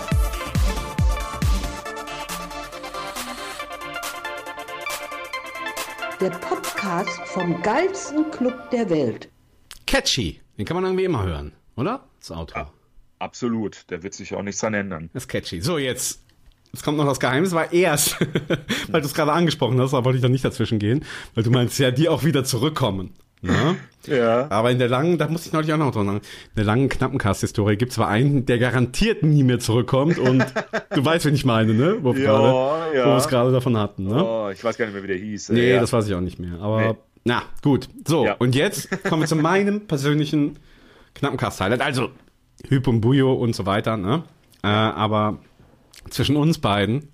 [SPEAKER 13] Der Podcast vom geilsten Club der Welt.
[SPEAKER 1] Catchy. Den kann man irgendwie immer hören, oder? Das Auto.
[SPEAKER 6] Ja, absolut. Der wird sich auch nichts dran ändern.
[SPEAKER 1] Das ist catchy. So, jetzt kommt noch das Geheimnis, war erst, weil du es gerade angesprochen hast, da wollte ich dann nicht dazwischen gehen, weil du meinst ja, die auch wieder zurückkommen. Ne?
[SPEAKER 6] Ja.
[SPEAKER 1] Aber in der langen, da musste ich neulich auch noch dran sagen, in der langen Knappencast-Historie gibt es zwar einen, der garantiert nie mehr zurückkommt und du weißt, wen ich meine, ne? Wo wir es gerade davon hatten, ne?
[SPEAKER 6] Oh, ich weiß gar nicht mehr, wie der hieß.
[SPEAKER 1] Nee, das weiß ich auch nicht mehr. Aber, na, gut. So, und jetzt kommen wir zu meinem persönlichen Knappencast-Highlight. Also, Hüb und Bujo und so weiter, ne? Aber zwischen uns beiden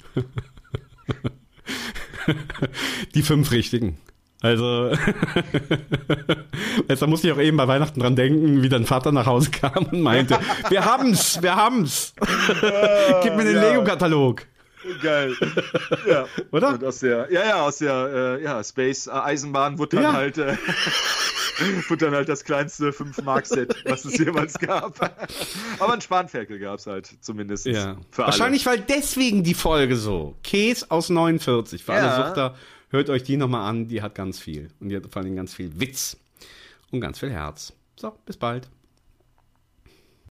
[SPEAKER 1] die 5 Richtigen. Also, da musste ich auch eben bei Weihnachten dran denken, wie dein Vater nach Hause kam und meinte, wir haben's. Gib mir den Lego-Katalog.
[SPEAKER 6] Geil. Ja.
[SPEAKER 1] Oder?
[SPEAKER 6] Und aus der Space-Eisenbahn wurde dann halt das kleinste 5-Mark-Set, was es jemals gab. Aber ein Spanferkel gab es halt zumindest für alle.
[SPEAKER 1] Wahrscheinlich, weil deswegen die Folge so. Käse aus 49. Für alle Suchter, hört euch die nochmal an. Die hat ganz viel. Und die hat vor allem ganz viel Witz und ganz viel Herz. So, bis bald.